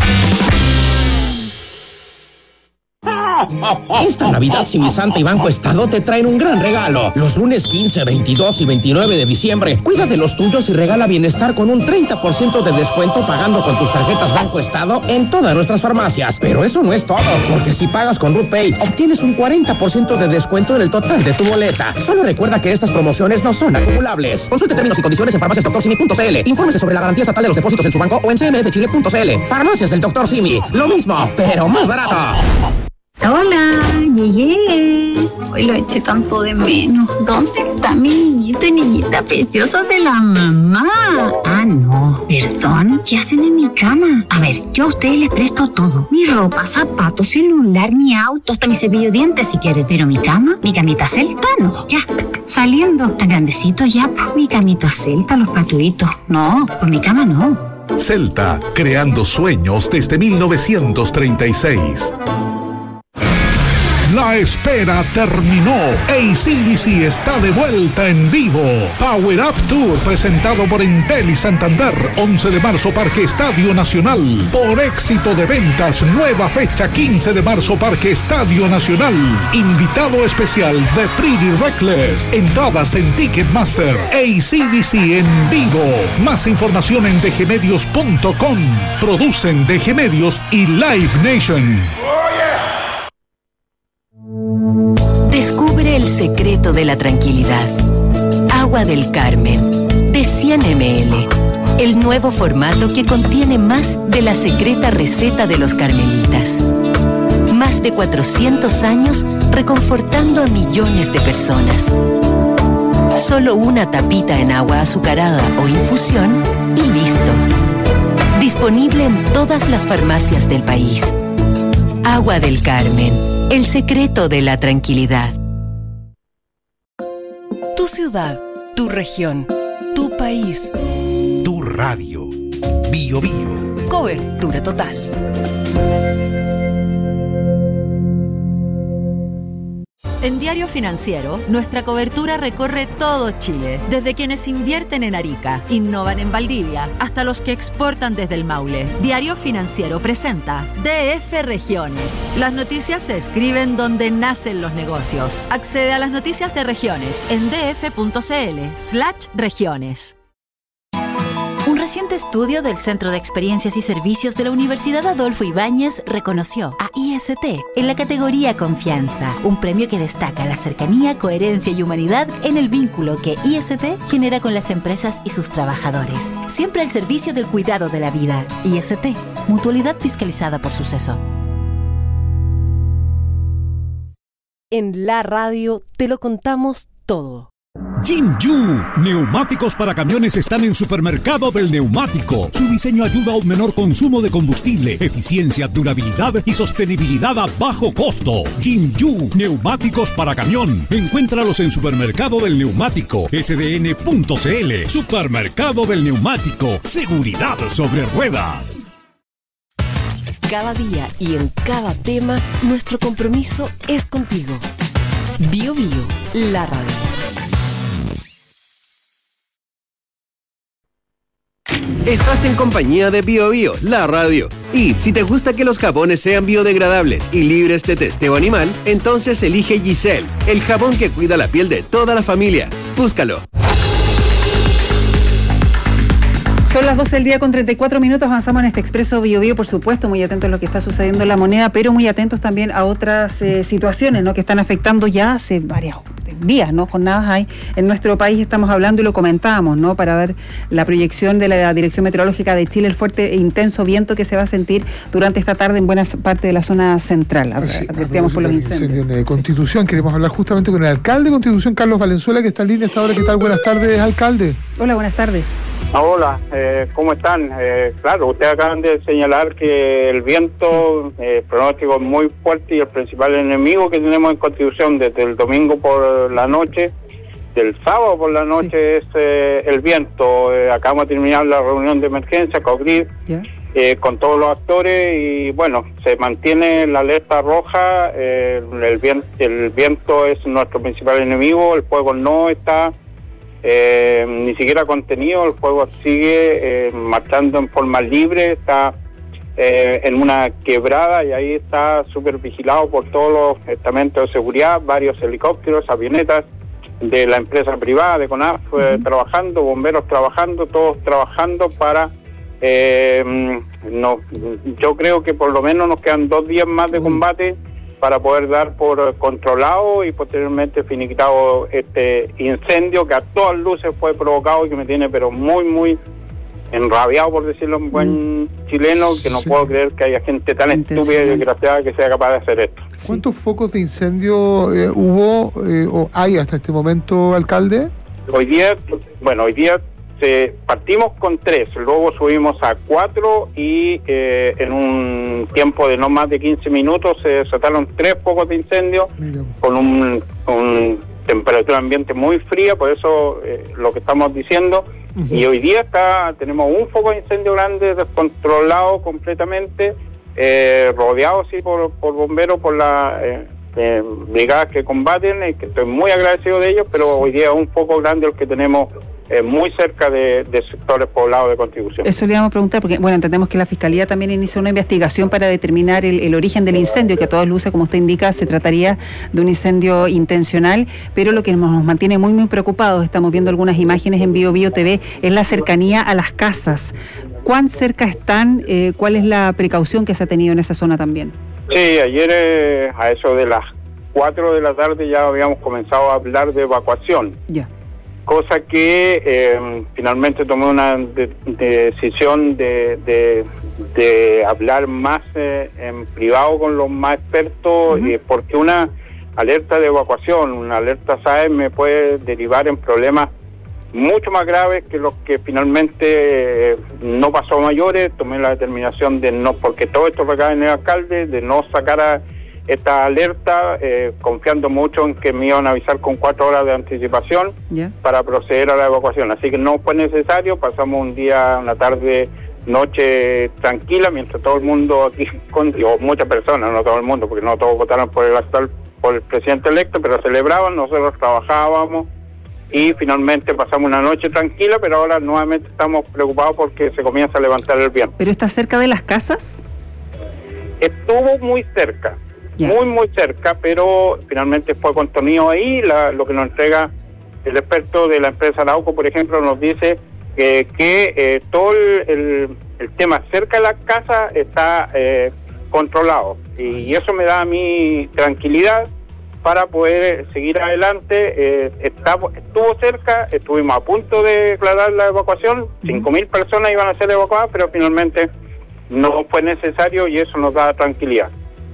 Esta Navidad, Simi Santa y Banco Estado te traen un gran regalo. Los lunes quince, veintidós y veintinueve de diciembre, cuida de los tuyos y regala bienestar con un treinta por ciento de descuento pagando con tus tarjetas Banco Estado en todas nuestras farmacias. Pero eso no es todo, porque si pagas con RuPay, obtienes un cuarenta por ciento de descuento en el total de tu boleta. Solo recuerda que estas promociones no son acumulables. Consulte términos y condiciones en farmacias doctor simi punto c l. Infórmese sobre la garantía estatal de los depósitos en su banco o en c m f chile punto c l. Farmacias del doctor Simi. Lo mismo, pero más barato. Hola, llegué. Hoy lo eché tanto de menos. ¿Dónde está mi niñito y niñita preciosa de la mamá? Ah, no, perdón. ¿Qué hacen en mi cama? A ver, yo a ustedes les presto todo. Mi ropa, zapatos, celular, mi auto, hasta mi cepillo de dientes si quieren. Pero mi cama, mi camita celta, no. Ya, saliendo. Tan grandecito ya, pues mi camita celta, los patuitos. No, pues mi cama no. Celta, creando sueños desde mil novecientos treinta y seis. La espera terminó. A C D C está de vuelta en vivo. Power Up Tour presentado por Entel y Santander. once de marzo, Parque Estadio Nacional. Por éxito de ventas, nueva fecha quince de marzo, Parque Estadio Nacional. Invitado especial de Pretty Reckless. Entradas en Ticketmaster. A C D C en vivo. Más información en d g medios punto com. Producen D G Medios y Live Nation. Descubre el secreto de la tranquilidad. Agua del Carmen, de cien mililitros. El nuevo formato que contiene más de la secreta receta de los carmelitas. Más de cuatrocientos años reconfortando a millones de personas. Solo una tapita en agua azucarada o infusión y listo. Disponible en todas las farmacias del país. Agua del Carmen. El secreto de la tranquilidad. Tu ciudad, tu región, tu país. Tu radio. Bio Bio. Cobertura total. En Diario Financiero, nuestra cobertura recorre todo Chile, desde quienes invierten en Arica, innovan en Valdivia, hasta los que exportan desde el Maule. Diario Financiero presenta D F Regiones. Las noticias se escriben donde nacen los negocios. Accede a las noticias de regiones en d f punto c l slash regiones. Un reciente estudio del Centro de Experiencias y Servicios de la Universidad Adolfo Ibáñez reconoció a I S T en la categoría Confianza, un premio que destaca la cercanía, coherencia y humanidad en el vínculo que I S T genera con las empresas y sus trabajadores. Siempre al servicio del cuidado de la vida. I S T, mutualidad fiscalizada por Suceso. En la radio te lo contamos todo. Jinju, neumáticos para camiones están en Supermercado del Neumático. Su diseño ayuda a un menor consumo de combustible, eficiencia, durabilidad y sostenibilidad a bajo costo. Jinju, neumáticos para camión. Encuéntralos en Supermercado del Neumático, s d n punto c l. Supermercado del Neumático, seguridad sobre ruedas. Cada día y en cada tema, nuestro compromiso es contigo. Bio Bio, la radio. Estás en compañía de Bio Bio, la radio. Y si te gusta que los jabones sean biodegradables y libres de testeo animal, entonces elige Giselle, el jabón que cuida la piel de toda la familia. Búscalo. Son las doce del día con treinta y cuatro minutos, avanzamos en este Expreso Bio Bio, por supuesto, muy atentos a lo que está sucediendo en la moneda, pero muy atentos también a otras eh, situaciones, ¿no?, que están afectando ya hace varios días, ¿no?, jornadas hay en nuestro país, estamos hablando y lo comentábamos, ¿no?, para dar la proyección de la Dirección Meteorológica de Chile, el fuerte e intenso viento que se va a sentir durante esta tarde en buena parte de la zona central. Sí, advertíamos por los incendios. De Constitución, queremos hablar justamente con el alcalde de Constitución, Carlos Valenzuela, que está en línea hasta ahora. ¿Qué tal? Buenas tardes, alcalde. Hola, buenas tardes. Hola, eh, ¿cómo están? Eh, claro, ustedes acaban de señalar que el viento, sí. eh, pronóstico es muy fuerte y el principal enemigo que tenemos en Constitución desde el domingo por la noche, del sábado por la noche, sí. es eh, el viento. Eh, acabamos de terminar la reunión de emergencia, COGRID, yeah. eh, con todos los actores y bueno, se mantiene la alerta roja, eh, el, viento, el viento es nuestro principal enemigo, el fuego no está... Eh, ni siquiera contenido, el fuego sigue eh, marchando en forma libre, está eh, en una quebrada, y ahí está súper vigilado por todos los estamentos de seguridad, varios helicópteros, avionetas de la empresa privada, de CONAF, eh, uh-huh. trabajando, bomberos trabajando, todos trabajando para... Eh, no, yo creo que por lo menos nos quedan dos días más de combate para poder dar por controlado y posteriormente finiquitado este incendio que a todas luces fue provocado y que me tiene pero muy, muy enrabiado, por decirlo en buen mm. chileno, que no sí. puedo creer que haya gente tan estúpida y desgraciada que sea capaz de hacer esto. ¿Cuántos sí. focos de incendio eh, hubo eh, o hay hasta este momento, alcalde? Hoy día, bueno, hoy día se, partimos con tres, luego subimos a cuatro y eh, en un tiempo de no más de quince minutos se desataron tres focos de incendio. Mira. con un, un temperatura ambiente muy fría, por eso eh, lo que estamos diciendo. Uh-huh. Y hoy día está tenemos un foco de incendio grande, descontrolado completamente, eh, rodeado sí por, por bomberos, por la eh, eh, brigadas que combaten, y que estoy muy agradecido de ellos, pero hoy día es un foco grande el que tenemos eh, muy cerca de, de sectores poblados de Constitución. Eso le íbamos a preguntar, porque bueno, entendemos que la Fiscalía también inició una investigación para determinar el, el origen del incendio, que a todas luces, como usted indica, se trataría de un incendio intencional, pero lo que nos mantiene muy, muy preocupados, estamos viendo algunas imágenes en Bio Bio T V, es la cercanía a las casas. ¿Cuán cerca están? Eh, ¿Cuál es la precaución que se ha tenido en esa zona también? Sí, ayer eh, a eso de las cuatro de la tarde ya habíamos comenzado a hablar de evacuación. Ya. Cosa que eh, finalmente tomé una de, de decisión de, de, de hablar más eh, en privado con los más expertos, uh-huh. eh, porque una alerta de evacuación, una alerta S A E me puede derivar en problemas mucho más graves que los que finalmente eh, no pasó a mayores. Tomé la determinación de no, porque todo esto recae en el alcalde, de no sacar a esta alerta, eh, confiando mucho en que me iban a avisar con cuatro horas de anticipación yeah. para proceder a la evacuación. Así que no fue necesario, pasamos un día, una tarde, noche tranquila, mientras todo el mundo aquí, con, o muchas personas, no todo el mundo, porque no todos votaron por el actual, por el presidente electo, pero celebraban, nosotros trabajábamos y finalmente pasamos una noche tranquila, pero ahora nuevamente estamos preocupados porque se comienza a levantar el viento. ¿Pero está cerca de las casas? Estuvo muy cerca. Yeah. Muy, muy cerca, pero finalmente fue contenido ahí. La, lo que nos entrega el experto de la empresa Arauco, por ejemplo, nos dice eh, que eh, todo el, el, el tema cerca de la casa está eh, controlado. Y, y eso me da a mí tranquilidad para poder seguir adelante. Eh, está, estuvo cerca, estuvimos a punto de declarar la evacuación. cinco mil personas iban a ser evacuadas, pero finalmente no fue necesario y eso nos da tranquilidad.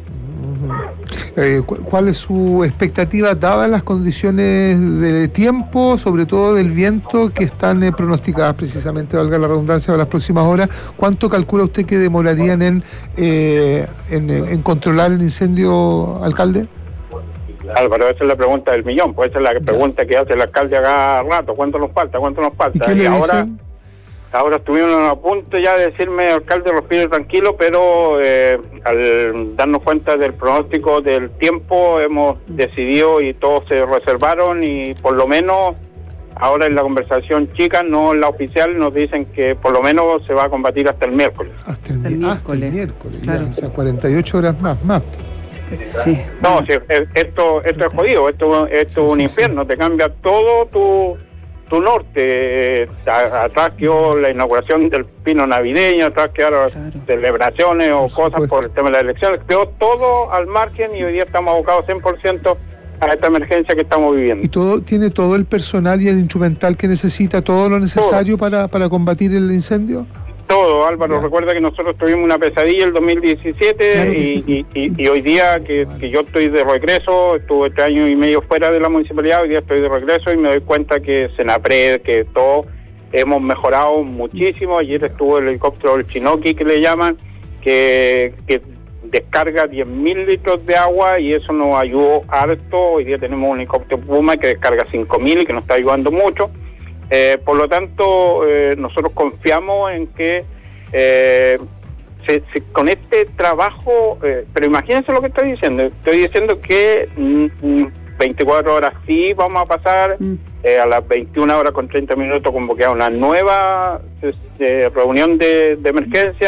Eh, ¿Cuál es su expectativa dadas las condiciones de tiempo, sobre todo del viento, que están eh, pronosticadas precisamente, valga la redundancia, para las próximas horas? ¿Cuánto calcula usted que demorarían en, eh, en, en controlar el incendio, alcalde? Álvaro, esa es la pregunta del millón, pues esa es la pregunta que hace el alcalde a cada rato. ¿Cuánto nos falta? ¿Cuánto nos falta? ¿Y qué y le ahora dicen? Ahora estuvimos a punto ya de decirme, alcalde, respire tranquilo, pero eh, al darnos cuenta del pronóstico del tiempo hemos decidido y todos se reservaron, y por lo menos ahora en la conversación chica, no en la oficial, nos dicen que por lo menos se va a combatir hasta el miércoles. Hasta el, el miércoles. Hasta el miércoles, claro. Ya, o sea, cuarenta y ocho horas más, más. Sí. No, sí, esto, esto es jodido, esto, esto sí, es un sí, infierno, sí. Te cambia todo tu... tu norte. Atrás quedó la inauguración del pino navideño, atrás quedaron claro. celebraciones o por cosas supuesto. Por el tema de las elecciones, quedó todo al margen y hoy día estamos abocados cien por ciento a esta emergencia que estamos viviendo. ¿Y todo tiene todo el personal y el instrumental que necesita, todo lo necesario todo. para para combatir el incendio? Todo, Álvaro, ya. Recuerda que nosotros tuvimos una pesadilla el dos mil diecisiete claro y, sí. y, y, y hoy día que, que yo estoy de regreso, estuve este año y medio fuera de la municipalidad, hoy día estoy de regreso y me doy cuenta que Senapred, que todo hemos mejorado muchísimo. Ayer estuvo el helicóptero del Chinoki, que le llaman, que, que descarga diez mil litros de agua y eso nos ayudó harto. Hoy día tenemos un helicóptero Puma que descarga cinco mil y que nos está ayudando mucho. Eh, por lo tanto, eh, nosotros confiamos en que eh, se, se, con este trabajo, eh, pero imagínense lo que estoy diciendo, estoy diciendo que mm, veinticuatro horas sí vamos a pasar, mm. eh, a las veintiuna horas con treinta minutos convocar una nueva eh, reunión de, de emergencia,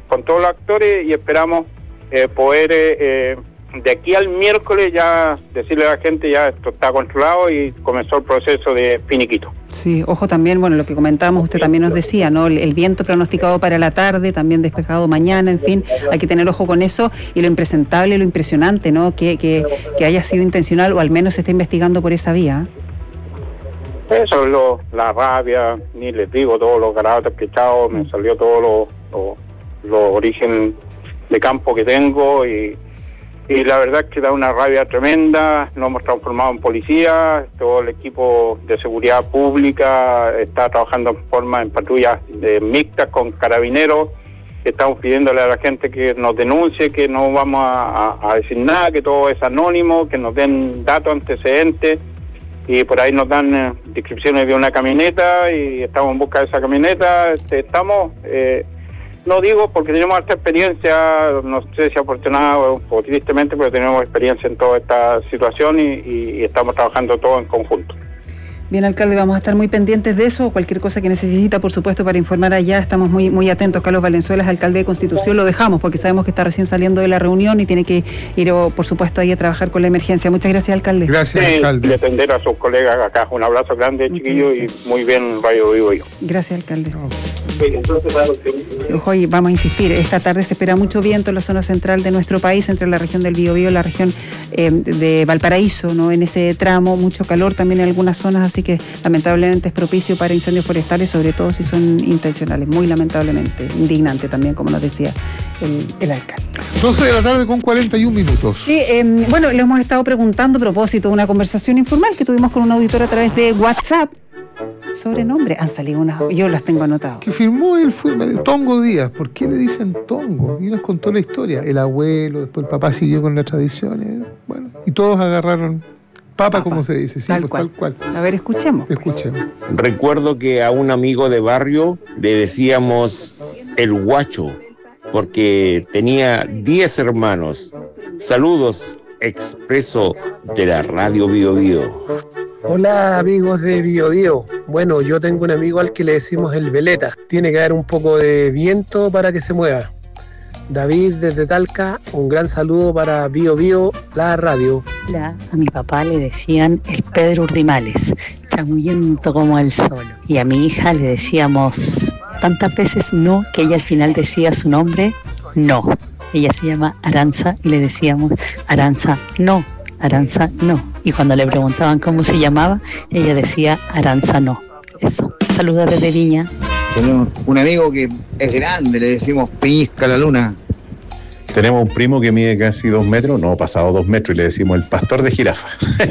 con todos los actores y esperamos eh, poder eh, eh, de aquí al miércoles ya decirle a la gente ya esto está controlado y comenzó el proceso de finiquito. Sí, ojo también, bueno, lo que comentábamos, usted también nos decía, ¿no? El, el viento pronosticado para la tarde, también despejado mañana, en fin, hay que tener ojo con eso y lo impresentable, lo impresionante, ¿no? Que, que, que haya sido intencional o al menos se está investigando por esa vía. Eso es lo, la rabia, ni les digo todos los garabatos que he echado, me salió todo lo, lo, lo origen de campo que tengo y Y la verdad es que da una rabia tremenda. Nos hemos transformado en policía, todo el equipo de seguridad pública está trabajando en forma en patrullas de mixtas con carabineros. Estamos pidiéndole a la gente que nos denuncie, que no vamos a, a, a decir nada, que todo es anónimo, que nos den datos, antecedentes. Y por ahí nos dan eh, descripciones de una camioneta y estamos en busca de esa camioneta. Este, estamos... Eh, No digo porque tenemos esta experiencia, no sé si afortunada o, o tristemente, pero tenemos experiencia en toda esta situación y, y, y estamos trabajando todos en conjunto. Bien, alcalde, vamos a estar muy pendientes de eso. Cualquier cosa que necesita, por supuesto, para informar allá, estamos muy muy atentos. Carlos Valenzuela, alcalde de Constitución, lo dejamos porque sabemos que está recién saliendo de la reunión y tiene que ir, por supuesto, ahí a trabajar con la emergencia. Muchas gracias, alcalde. Gracias, sí, alcalde. Y atender a sus colegas acá. Un abrazo grande, chiquillos, y muy bien, Radio Vivo yo. Gracias, alcalde. Sí, ojo, y vamos a insistir, esta tarde se espera mucho viento en la zona central de nuestro país, entre la región del Biobío y la región eh, de Valparaíso, ¿no? En ese tramo, mucho calor también en algunas zonas, así que lamentablemente es propicio para incendios forestales, sobre todo si son intencionales, muy lamentablemente, indignante también, como nos decía el, el alcalde. doce de la tarde con cuarenta y un minutos. Sí, eh, bueno, le hemos estado preguntando a propósito de una conversación informal que tuvimos con un auditor a través de WhatsApp. Sobrenombre, han salido unas, yo las tengo anotadas. Que firmó él fue Tongo Díaz. ¿Por qué le dicen Tongo? Y nos contó la historia. El abuelo, después el papá siguió con las tradiciones. Bueno, y todos agarraron papa, papa. Como se dice, sí, tal, pues, cual. tal cual. A ver, escuchemos. Pues. Escuchemos. Recuerdo que a un amigo de barrio le decíamos el guacho, porque tenía diez hermanos. Saludos expreso de la Radio Bio Bio. Hola amigos de Bio Bio. Bueno, yo tengo un amigo al que le decimos el veleta. Tiene que haber un poco de viento para que se mueva. David desde Talca, un gran saludo para Bio Bio, la radio. Hola, a mi papá le decían el Pedro Urdimales, chamullento como el sol. Y a mi hija le decíamos tantas veces no que ella al final decía su nombre, no. Ella se llama Aranza y le decíamos Aranza, no. Aranza no. Y cuando le preguntaban cómo se llamaba, ella decía Aranza no. Eso. Saludos desde Viña. Tenemos un amigo que es grande, le decimos Peñisca la Luna. Tenemos un primo que mide casi dos metros, no, pasado dos metros, y le decimos el pastor de jirafa.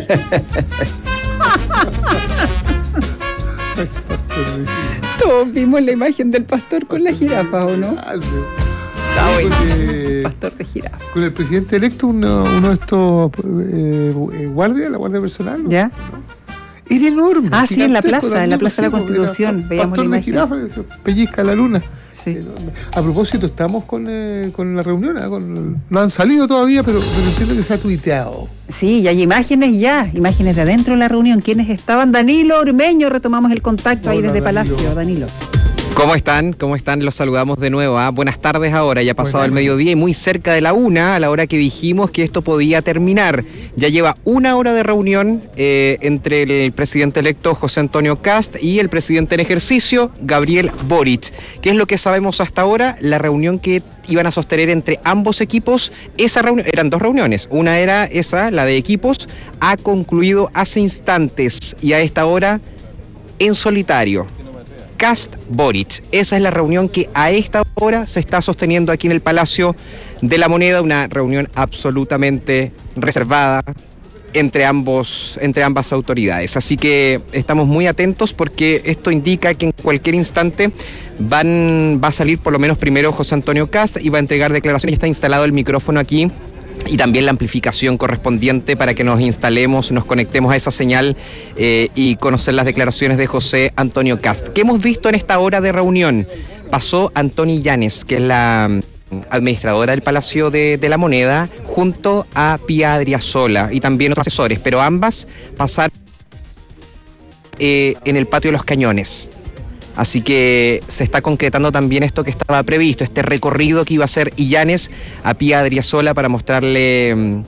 Todos vimos la imagen del pastor con la jirafa, ¿o no? Está buenísimo, pastor de jirafa. Con el presidente electo, uno, uno de estos eh, guardias, la guardia personal, ¿no? ¿Ya? Era enorme. Ah, sí, en la plaza, en la plaza de la Constitución. Veíamos pastor de jirafa, pellizca la luna. Sí. A propósito, estamos con, eh, con la reunión, ¿eh? con, no han salido todavía, pero, pero entiendo que se ha tuiteado. Sí, y hay imágenes ya, imágenes de adentro de la reunión. ¿Quiénes estaban? Danilo Ormeño, retomamos el contacto. Hola, ahí desde Danilo. Palacio, Danilo. ¿Cómo están? ¿Cómo están? Los saludamos de nuevo. ¿eh? Buenas tardes ahora, ya ha pasado el mediodía y muy cerca de la una, a la hora que dijimos que esto podía terminar. Ya lleva una hora de reunión eh, entre el presidente electo José Antonio Kast y el presidente en ejercicio, Gabriel Boric. ¿Qué es lo que sabemos hasta ahora? La reunión que iban a sostener entre ambos equipos, esa reunión, eran dos reuniones. Una era esa, la de equipos, ha concluido hace instantes y a esta hora en solitario. Kast Boric. Esa es la reunión que a esta hora se está sosteniendo aquí en el Palacio de la Moneda, una reunión absolutamente reservada entre ambos, entre ambas autoridades. Así que estamos muy atentos porque esto indica que en cualquier instante van, va a salir por lo menos primero José Antonio Kast y va a entregar declaraciones. Está instalado el micrófono aquí y también la amplificación correspondiente para que nos instalemos, nos conectemos a esa señal eh, y conocer las declaraciones de José Antonio Kast. ¿Qué hemos visto en esta hora de reunión? Pasó Antoni Llanes, que es la administradora del Palacio de, de la Moneda, junto a Pía Adriasola y también otros asesores, pero ambas pasaron eh, en el patio de los Cañones. Así que se está concretando también esto que estaba previsto, este recorrido que iba a hacer Illanes a Pía Adriasola para mostrarle um,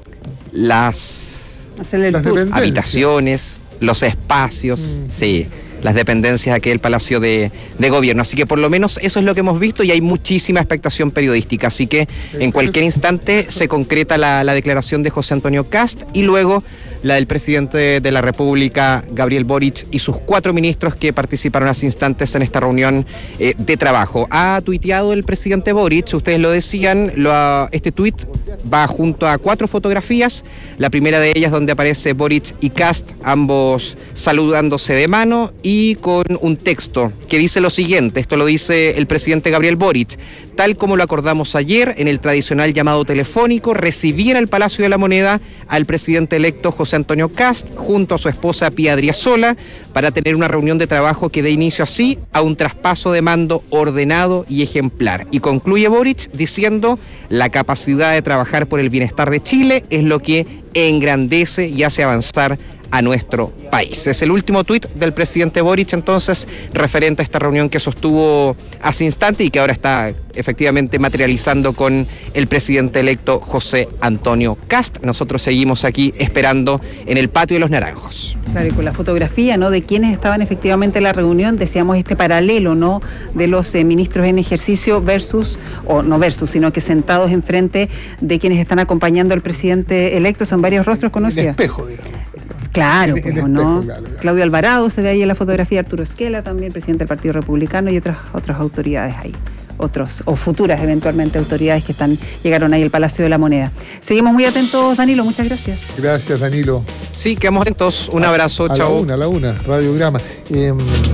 las, las habitaciones, los espacios, mm. sí, las dependencias de aquel Palacio de, de Gobierno. Así que por lo menos eso es lo que hemos visto y hay muchísima expectación periodística. Así que en cualquier instante se concreta la, la declaración de José Antonio Kast y luego la del presidente de la República, Gabriel Boric, y sus cuatro ministros que participaron hace instantes en esta reunión eh, de trabajo. Ha tuiteado el presidente Boric, ustedes lo decían, lo ha, este tuit va junto a cuatro fotografías, la primera de ellas donde aparece Boric y Kast, ambos saludándose de mano y con un texto que dice lo siguiente, esto lo dice el presidente Gabriel Boric: tal como lo acordamos ayer en el tradicional llamado telefónico, recibí en el Palacio de la Moneda al presidente electo José Antonio Kast junto a su esposa Pía Adriasola para tener una reunión de trabajo que dé inicio así a un traspaso de mando ordenado y ejemplar. Y concluye Boric diciendo: la capacidad de trabajar por el bienestar de Chile es lo que engrandece y hace avanzar a nuestro país. Es el último tuit del presidente Boric, entonces, referente a esta reunión que sostuvo hace instante y que ahora está efectivamente materializando con el presidente electo José Antonio Kast. Nosotros seguimos aquí esperando en el patio de los Naranjos. Claro, y con la fotografía, ¿no?, de quienes estaban efectivamente en la reunión, decíamos este paralelo, ¿no?, de los eh, ministros en ejercicio versus, o no versus, sino que sentados enfrente de quienes están acompañando al presidente electo, son varios rostros conocidos. El espejo, digamos. Claro, el, el como espejo, no. Claro, claro. Claudio Alvarado se ve ahí en la fotografía, Arturo Esquela también, presidente del Partido Republicano, y otras otras autoridades ahí, otros o futuras eventualmente autoridades que están llegaron ahí al Palacio de la Moneda. Seguimos muy atentos, Danilo, muchas gracias. Gracias, Danilo. Sí, quedamos atentos. Un a, abrazo, a chao. A la una, a la una, radiograma. Eh,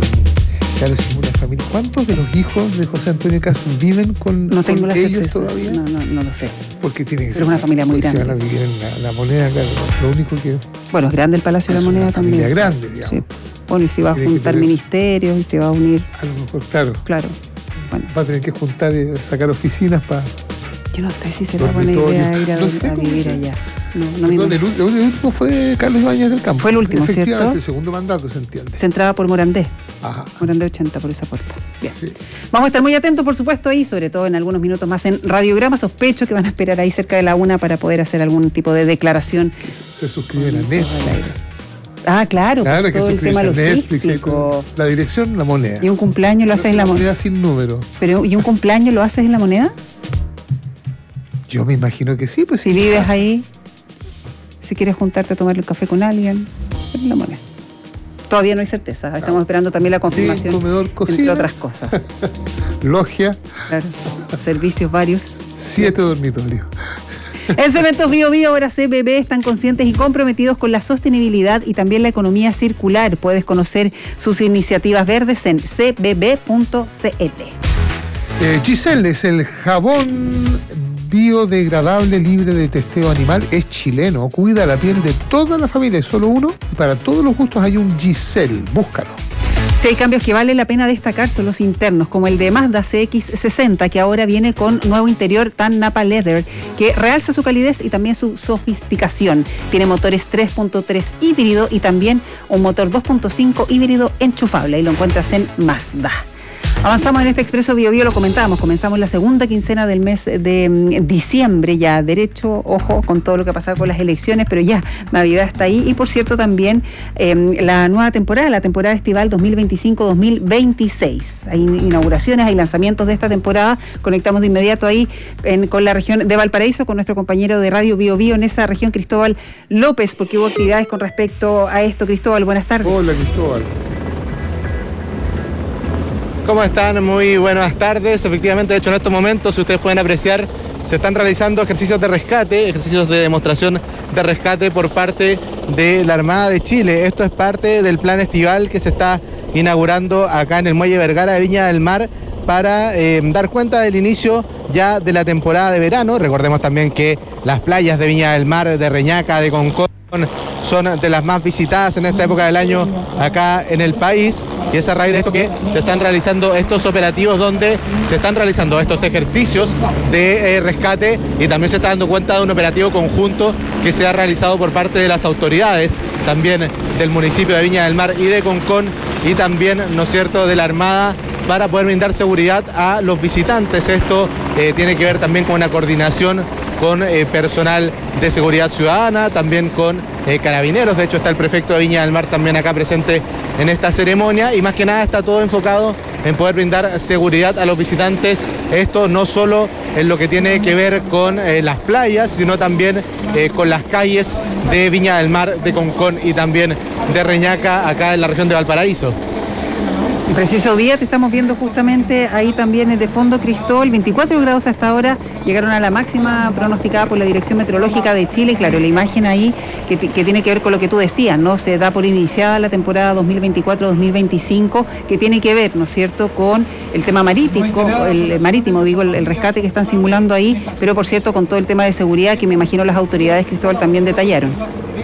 Claro, es una familia. ¿Cuántos de los hijos de José Antonio Kast viven con, no tengo con la ellos certeza. todavía? No, no, no lo sé. Porque tiene que Pero ser es una familia muy grande. Se van a vivir en la, la Moneda, claro. Lo único que. Bueno, es grande el Palacio de la Moneda también. Es una familia grande, digamos. Sí. Bueno, y si va a juntar tener... ministerios, y se va a unir. A lo mejor, claro. Claro. Bueno. Va a tener que juntar, sacar oficinas para. Yo no sé si será buena idea ir a, no sé a vivir allá. No, no Perdón, el, el, el último fue Carlos Ibáñez del Campo. Fue el último, efectivamente, ¿cierto? El segundo mandato, se entiende. Se entraba por Morandé. Ajá. Morandé ochenta, por esa puerta. Bien. Sí. Vamos a estar muy atentos, por supuesto, ahí, sobre todo en algunos minutos más en Radiograma. Sospecho que van a esperar ahí cerca de la una para poder hacer algún tipo de declaración. Se, se suscriben a Netflix. Ah, claro. Claro, todo que el tema a Netflix. logístico. La dirección, la moneda. ¿Y un cumpleaños lo haces en la moneda? Moneda sin número. Pero, ¿y un cumpleaños lo haces en la moneda? Yo me imagino que sí, pues si vives pasa. ahí, si quieres juntarte a tomar un café con alguien, en la moneda. Todavía no hay certeza, estamos ah. esperando también la confirmación, sí, comedor, cocina, entre otras cosas. Logia. Claro, servicios varios. Siete dormitorios. En Cementos Bío Bío, ahora C B B, están conscientes y comprometidos con la sostenibilidad y también la economía circular. Puedes conocer sus iniciativas verdes en c b b punto c l. Eh, Giselle es el jabón biodegradable libre de testeo animal, es chileno, cuida la piel de toda la familia, es solo uno y para todos los gustos hay un Giselle, búscalo. Si hay cambios que vale la pena destacar son los internos, como el de Mazda C X sesenta, que ahora viene con nuevo interior Tan Napa Leather, que realza su calidez y también su sofisticación. Tiene motores tres punto tres híbrido y también un motor dos punto cinco híbrido enchufable, y lo encuentras en Mazda. Avanzamos en este Expreso Bio Bio, lo comentábamos, comenzamos la segunda quincena del mes de diciembre ya, derecho, ojo, con todo lo que ha pasado con las elecciones, pero ya Navidad está ahí, y por cierto también eh, la nueva temporada, la temporada estival dos mil veinticinco dos mil veintiséis. Hay inauguraciones, hay lanzamientos de esta temporada, conectamos de inmediato ahí en, con la región de Valparaíso, con nuestro compañero de Radio Bio Bio en esa región, Cristóbal López, porque hubo actividades con respecto a esto. Cristóbal, buenas tardes. Hola, Cristóbal. ¿Cómo están? Muy buenas tardes. Efectivamente, de hecho, en estos momentos, si ustedes pueden apreciar, se están realizando ejercicios de rescate, ejercicios de demostración de rescate por parte de la Armada de Chile. Esto es parte del plan estival que se está inaugurando acá en el Muelle Vergara de Viña del Mar para eh, dar cuenta del inicio ya de la temporada de verano. Recordemos también que las playas de Viña del Mar, de Reñaca, de Concón, son de las más visitadas en esta época del año acá en el país, y es a raíz de esto que se están realizando estos operativos donde se están realizando estos ejercicios de eh, rescate, y también se está dando cuenta de un operativo conjunto que se ha realizado por parte de las autoridades también del municipio de Viña del Mar y de Concón, y también, ¿no es cierto?, de la Armada para poder brindar seguridad a los visitantes. Esto eh, tiene que ver también con una coordinación con eh, personal de seguridad ciudadana, también con eh, carabineros. De hecho, está el prefecto de Viña del Mar también acá presente en esta ceremonia, y más que nada está todo enfocado en poder brindar seguridad a los visitantes. Esto no solo en lo que tiene que ver con eh, las playas, sino también eh, con las calles de Viña del Mar, de Concón y también de Reñaca, acá en la región de Valparaíso. En preciso día te estamos viendo justamente ahí también de fondo, Cristóbal, veinticuatro grados hasta ahora, llegaron a la máxima pronosticada por la Dirección Meteorológica de Chile. Claro, la imagen ahí que, que tiene que ver con lo que tú decías, ¿no? Se da por iniciada la temporada dos mil veinticuatro dos mil veinticinco, que tiene que ver, ¿no es cierto?, con el tema marítimo, el marítimo, digo, el, el rescate que están simulando ahí, pero por cierto con todo el tema de seguridad que me imagino las autoridades, Cristóbal, también detallaron.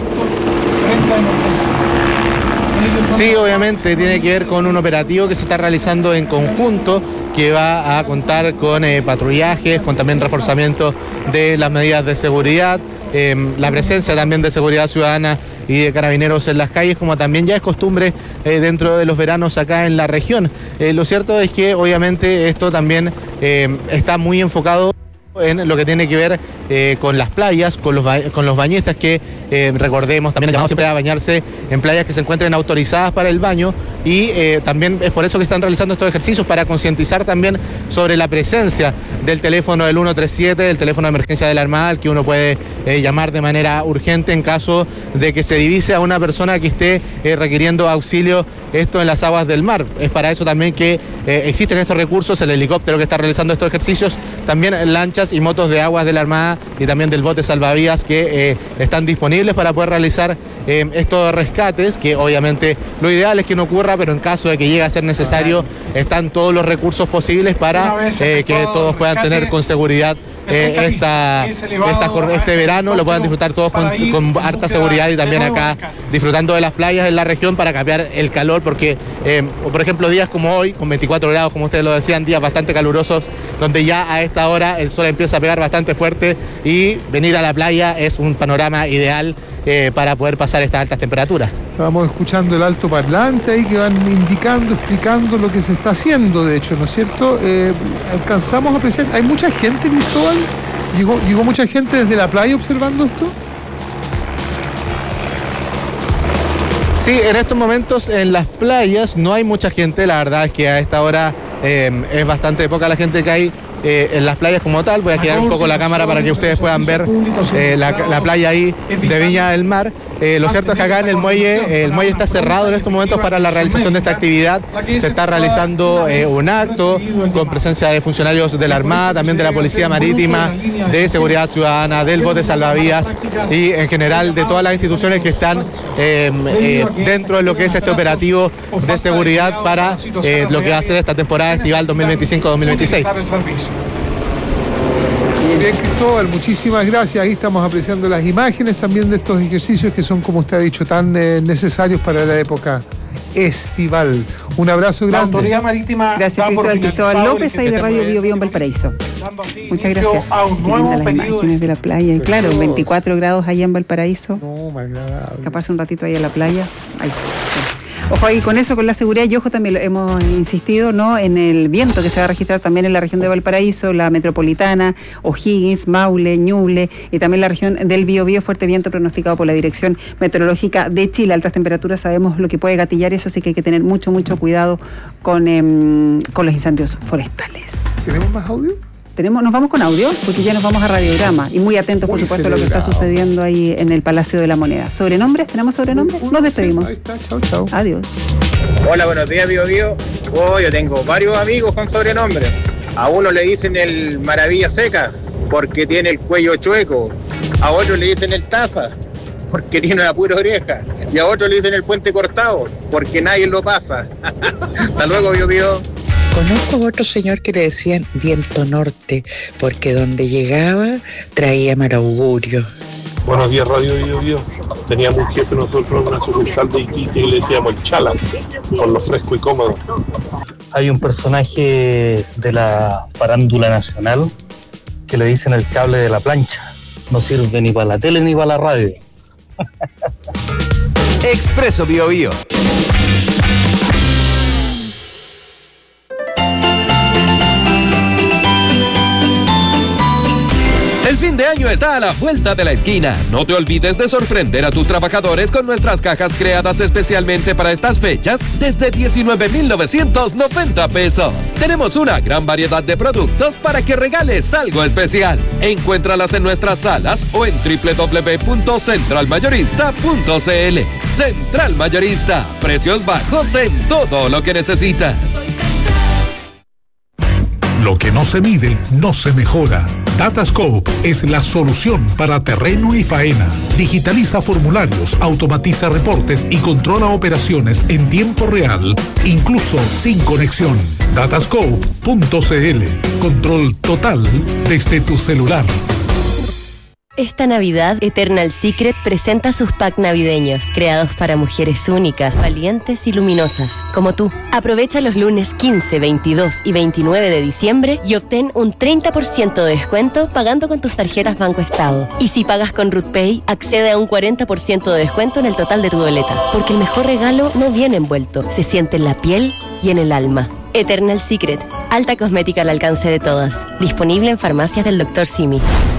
Sí, obviamente tiene que ver con un operativo que se está realizando en conjunto, que va a contar con eh, patrullajes, con también reforzamiento de las medidas de seguridad, eh, la presencia también de seguridad ciudadana y de carabineros en las calles, como también ya es costumbre eh, dentro de los veranos acá en la región. Eh, lo cierto es que obviamente esto también eh, está muy enfocado en lo que tiene que ver eh, con las playas, con los, ba con los bañistas que, eh, recordemos, también llamamos siempre a bañarse en playas que se encuentren autorizadas para el baño, y eh, también es por eso que están realizando estos ejercicios, para concientizar también sobre la presencia del teléfono del ciento treinta y siete, del teléfono de emergencia de la Armada, al que uno puede eh, llamar de manera urgente en caso de que se divise a una persona que esté eh, requiriendo auxilio, esto en las aguas del mar. Es para eso también que eh, existen estos recursos, el helicóptero que está realizando estos ejercicios, también lanchas y motos de aguas de la Armada y también del bote salvavidas que eh, están disponibles para poder realizar eh, estos rescates, que obviamente lo ideal es que no ocurra, pero en caso de que llegue a ser necesario, están todos los recursos posibles para eh, que todos puedan tener con seguridad eh, esta, esta, este verano, lo puedan disfrutar todos con, con harta seguridad, y también acá disfrutando de las playas en la región para cambiar el calor, porque eh, por ejemplo días como hoy, con veinticuatro grados, como ustedes lo decían, días bastante calurosos, donde ya a esta hora el sol empieza a pegar bastante fuerte, y venir a la playa es un panorama ideal eh, para poder pasar estas altas temperaturas. Estábamos escuchando el alto parlante ahí que van indicando, explicando lo que se está haciendo, de hecho, ¿no es cierto? Eh, alcanzamos a apreciar, hay mucha gente, Cristóbal, llegó, llegó mucha gente desde la playa observando esto. Sí, en estos momentos en las playas no hay mucha gente, la verdad es que a esta hora eh, es bastante poca la gente que hay eh, en las playas como tal. Voy a girar un poco la cámara para que ustedes puedan ver eh, la, la playa ahí de Viña del Mar. Eh, lo cierto es que acá en el muelle, el muelle está cerrado en estos momentos para la realización de esta actividad. Se está realizando eh, un acto con presencia de funcionarios de la Armada, también de la Policía Marítima, de Seguridad Ciudadana, del bote salvavidas y en general de todas las instituciones que están eh, eh, dentro de lo que es este operativo de seguridad para eh, lo que va a ser esta temporada estival dos mil veinticinco dos mil veintiséis. Muy bien, Cristóbal, muchísimas gracias. Ahí estamos apreciando las imágenes también de estos ejercicios que son, como usted ha dicho, tan eh, necesarios para la época estival. Un abrazo grande. La Autoridad Marítima. Gracias, Cristóbal. Cristóbal López, ahí de Radio Bio Bio en Valparaíso. Muchas gracias. A un nuevo las imágenes de la playa. Y claro, veinticuatro grados allá en Valparaíso. No, más agradable. Escaparse un ratito ahí a la playa. Ahí. Ojo ahí con eso, con la seguridad, y ojo también, hemos insistido, ¿no?, en el viento que se va a registrar también en la región de Valparaíso, la metropolitana, O'Higgins, Maule, Ñuble, y también la región del Biobío, fuerte viento pronosticado por la Dirección Meteorológica de Chile. Altas temperaturas, sabemos lo que puede gatillar eso, así que hay que tener mucho, mucho cuidado con, eh, con los incendios forestales. ¿Tenemos más audio? Tenemos, nos vamos con audio, porque ya nos vamos a Radiograma, y muy atentos, por muy supuesto, celebrado. A lo que está sucediendo ahí en el Palacio de la Moneda. ¿Sobrenombres? ¿Tenemos sobrenombres? Nos despedimos. Ahí está, chao, chao. Adiós. Hola, buenos días, Bio Bio. Oh, yo tengo varios amigos con sobrenombres. A uno le dicen el Maravilla Seca, porque tiene el cuello chueco. A otro le dicen el Taza, porque tiene una pura oreja. Y a otro le dicen el Puente Cortado, porque nadie lo pasa. Hasta luego, Bio Bio. Conozco a otro señor que le decían viento norte, porque donde llegaba traía mal augurio. Buenos días, Radio Bio Bio. Teníamos un jefe nosotros en una sucursal de Iquique y le decíamos el Chala, por lo fresco y cómodo. Hay un personaje de la farándula nacional que le dicen el cable de la plancha. No sirve ni para la tele ni para la radio. Expreso Bio Bio. año está a la vuelta de la esquina. No te olvides de sorprender a tus trabajadores con nuestras cajas creadas especialmente para estas fechas desde diecinueve mil novecientos noventa pesos. Tenemos una gran variedad de productos para que regales algo especial. Encuéntralas en nuestras salas o en doble u doble u doble u punto central mayorista punto c l. Central Mayorista. Precios bajos en todo lo que necesitas. Lo que no se mide, no se mejora. Datascope es la solución para terreno y faena. Digitaliza formularios, automatiza reportes y controla operaciones en tiempo real, incluso sin conexión. datascope punto c l. Control total desde tu celular. Esta Navidad, Eternal Secret presenta sus packs navideños, creados para mujeres únicas, valientes y luminosas, como tú. Aprovecha los lunes quince, veintidós y veintinueve de diciembre y obtén un treinta por ciento de descuento pagando con tus tarjetas Banco Estado. Y si pagas con RutPay, accede a un cuarenta por ciento de descuento en el total de tu boleta. Porque el mejor regalo no viene envuelto, se siente en la piel y en el alma. Eternal Secret, alta cosmética al alcance de todas. Disponible en farmacias del doctor Simi.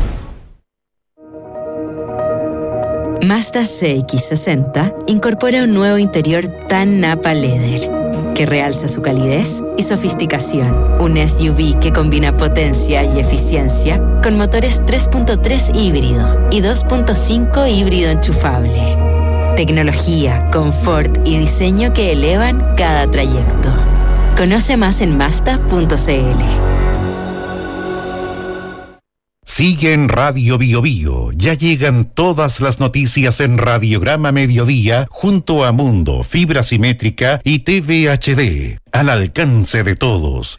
Mazda C X sesenta incorpora un nuevo interior tan Napa Leather que realza su calidez y sofisticación. Un S U V que combina potencia y eficiencia con motores tres punto tres híbrido y dos punto cinco híbrido enchufable. Tecnología, confort y diseño que elevan cada trayecto. Conoce más en mazda punto c l. Sigue en Radio Bio Bio. Ya llegan todas las noticias en Radiograma Mediodía junto a Mundo, Fibra Simétrica y T V H D. Al alcance de todos.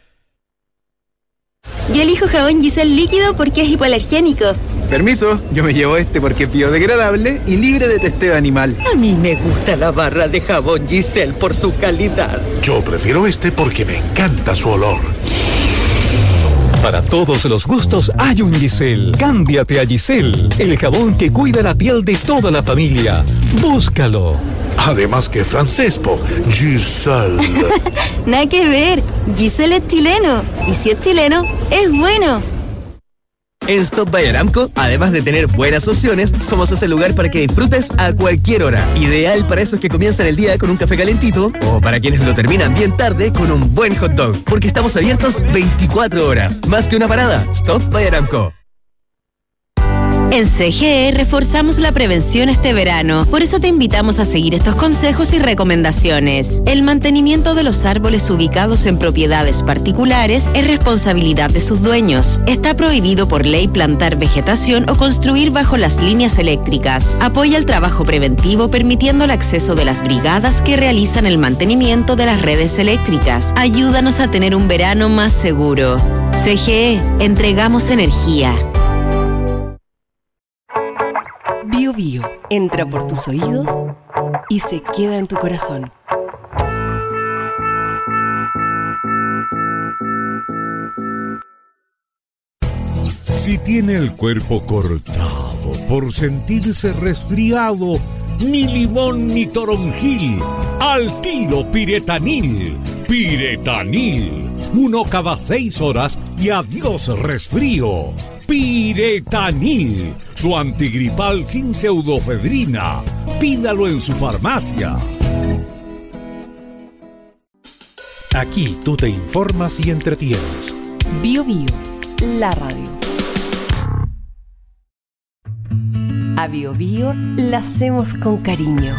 Yo elijo jabón Giselle líquido porque es hipoalergénico. Permiso, yo me llevo este porque es biodegradable y libre de testeo animal. A mí me gusta la barra de jabón Giselle por su calidad. Yo prefiero este porque me encanta su olor. Para todos los gustos hay un Giselle. Cámbiate a Giselle, el jabón que cuida la piel de toda la familia. Búscalo. Además que francés, po. Giselle. Nada que ver. Giselle es chileno. Y si es chileno, es bueno. En Stop by Aramco, además de tener buenas opciones, somos ese lugar para que disfrutes a cualquier hora. Ideal para esos que comienzan el día con un café calentito o para quienes lo terminan bien tarde con un buen hot dog. Porque estamos abiertos veinticuatro horas. Más que una parada, Stop by Aramco. En C G E reforzamos la prevención este verano. Por eso te invitamos a seguir estos consejos y recomendaciones. El mantenimiento de los árboles ubicados en propiedades particulares es responsabilidad de sus dueños. Está prohibido por ley plantar vegetación o construir bajo las líneas eléctricas. Apoya el trabajo preventivo permitiendo el acceso de las brigadas que realizan el mantenimiento de las redes eléctricas. Ayúdanos a tener un verano más seguro. C G E, entregamos energía. Bio Bio entra por tus oídos y se queda en tu corazón. Si tiene el cuerpo cortado por sentirse resfriado, ni limón ni toronjil, al tiro Piretanil. Piretanil, uno cada seis horas y adiós resfrío. Piretanil, su antigripal sin pseudofedrina. Pídalo en su farmacia. Aquí tú te informas y entretienes. Bio Bio, la radio. A Bio Bio la hacemos con cariño.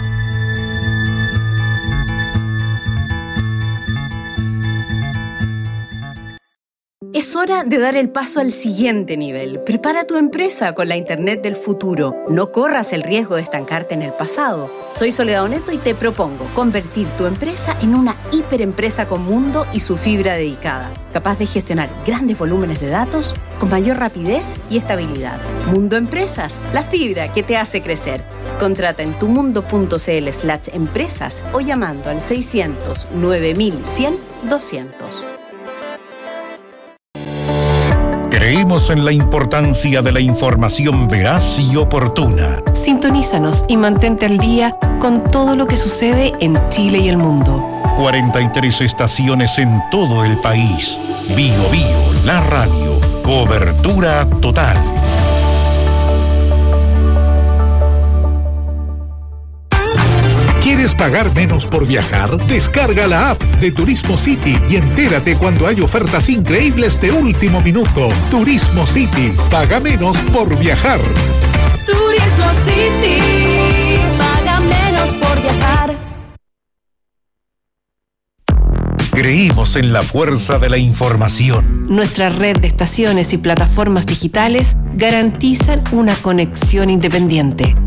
Es hora de dar el paso al siguiente nivel. Prepara tu empresa con la Internet del futuro. No corras el riesgo de estancarte en el pasado. Soy Soledad Oneto y te propongo convertir tu empresa en una hiperempresa con Mundo y su fibra dedicada, capaz de gestionar grandes volúmenes de datos con mayor rapidez y estabilidad. Mundo Empresas, la fibra que te hace crecer. Contrata en tumundo.cl slash empresas o llamando al seiscientos, nueve mil cien, doscientos. Creemos en la importancia de la información veraz y oportuna. Sintonízanos y mantente al día con todo lo que sucede en Chile y el mundo. cuarenta y tres estaciones en todo el país. Bio Bio, la radio. Cobertura total. pagar menos por viajar? Descarga la app de Turismo City y entérate cuando hay ofertas increíbles de último minuto. Turismo City, paga menos por viajar. Turismo City, paga menos por viajar. Creímos en la fuerza de la información. Nuestra red de estaciones y plataformas digitales garantizan una conexión independiente,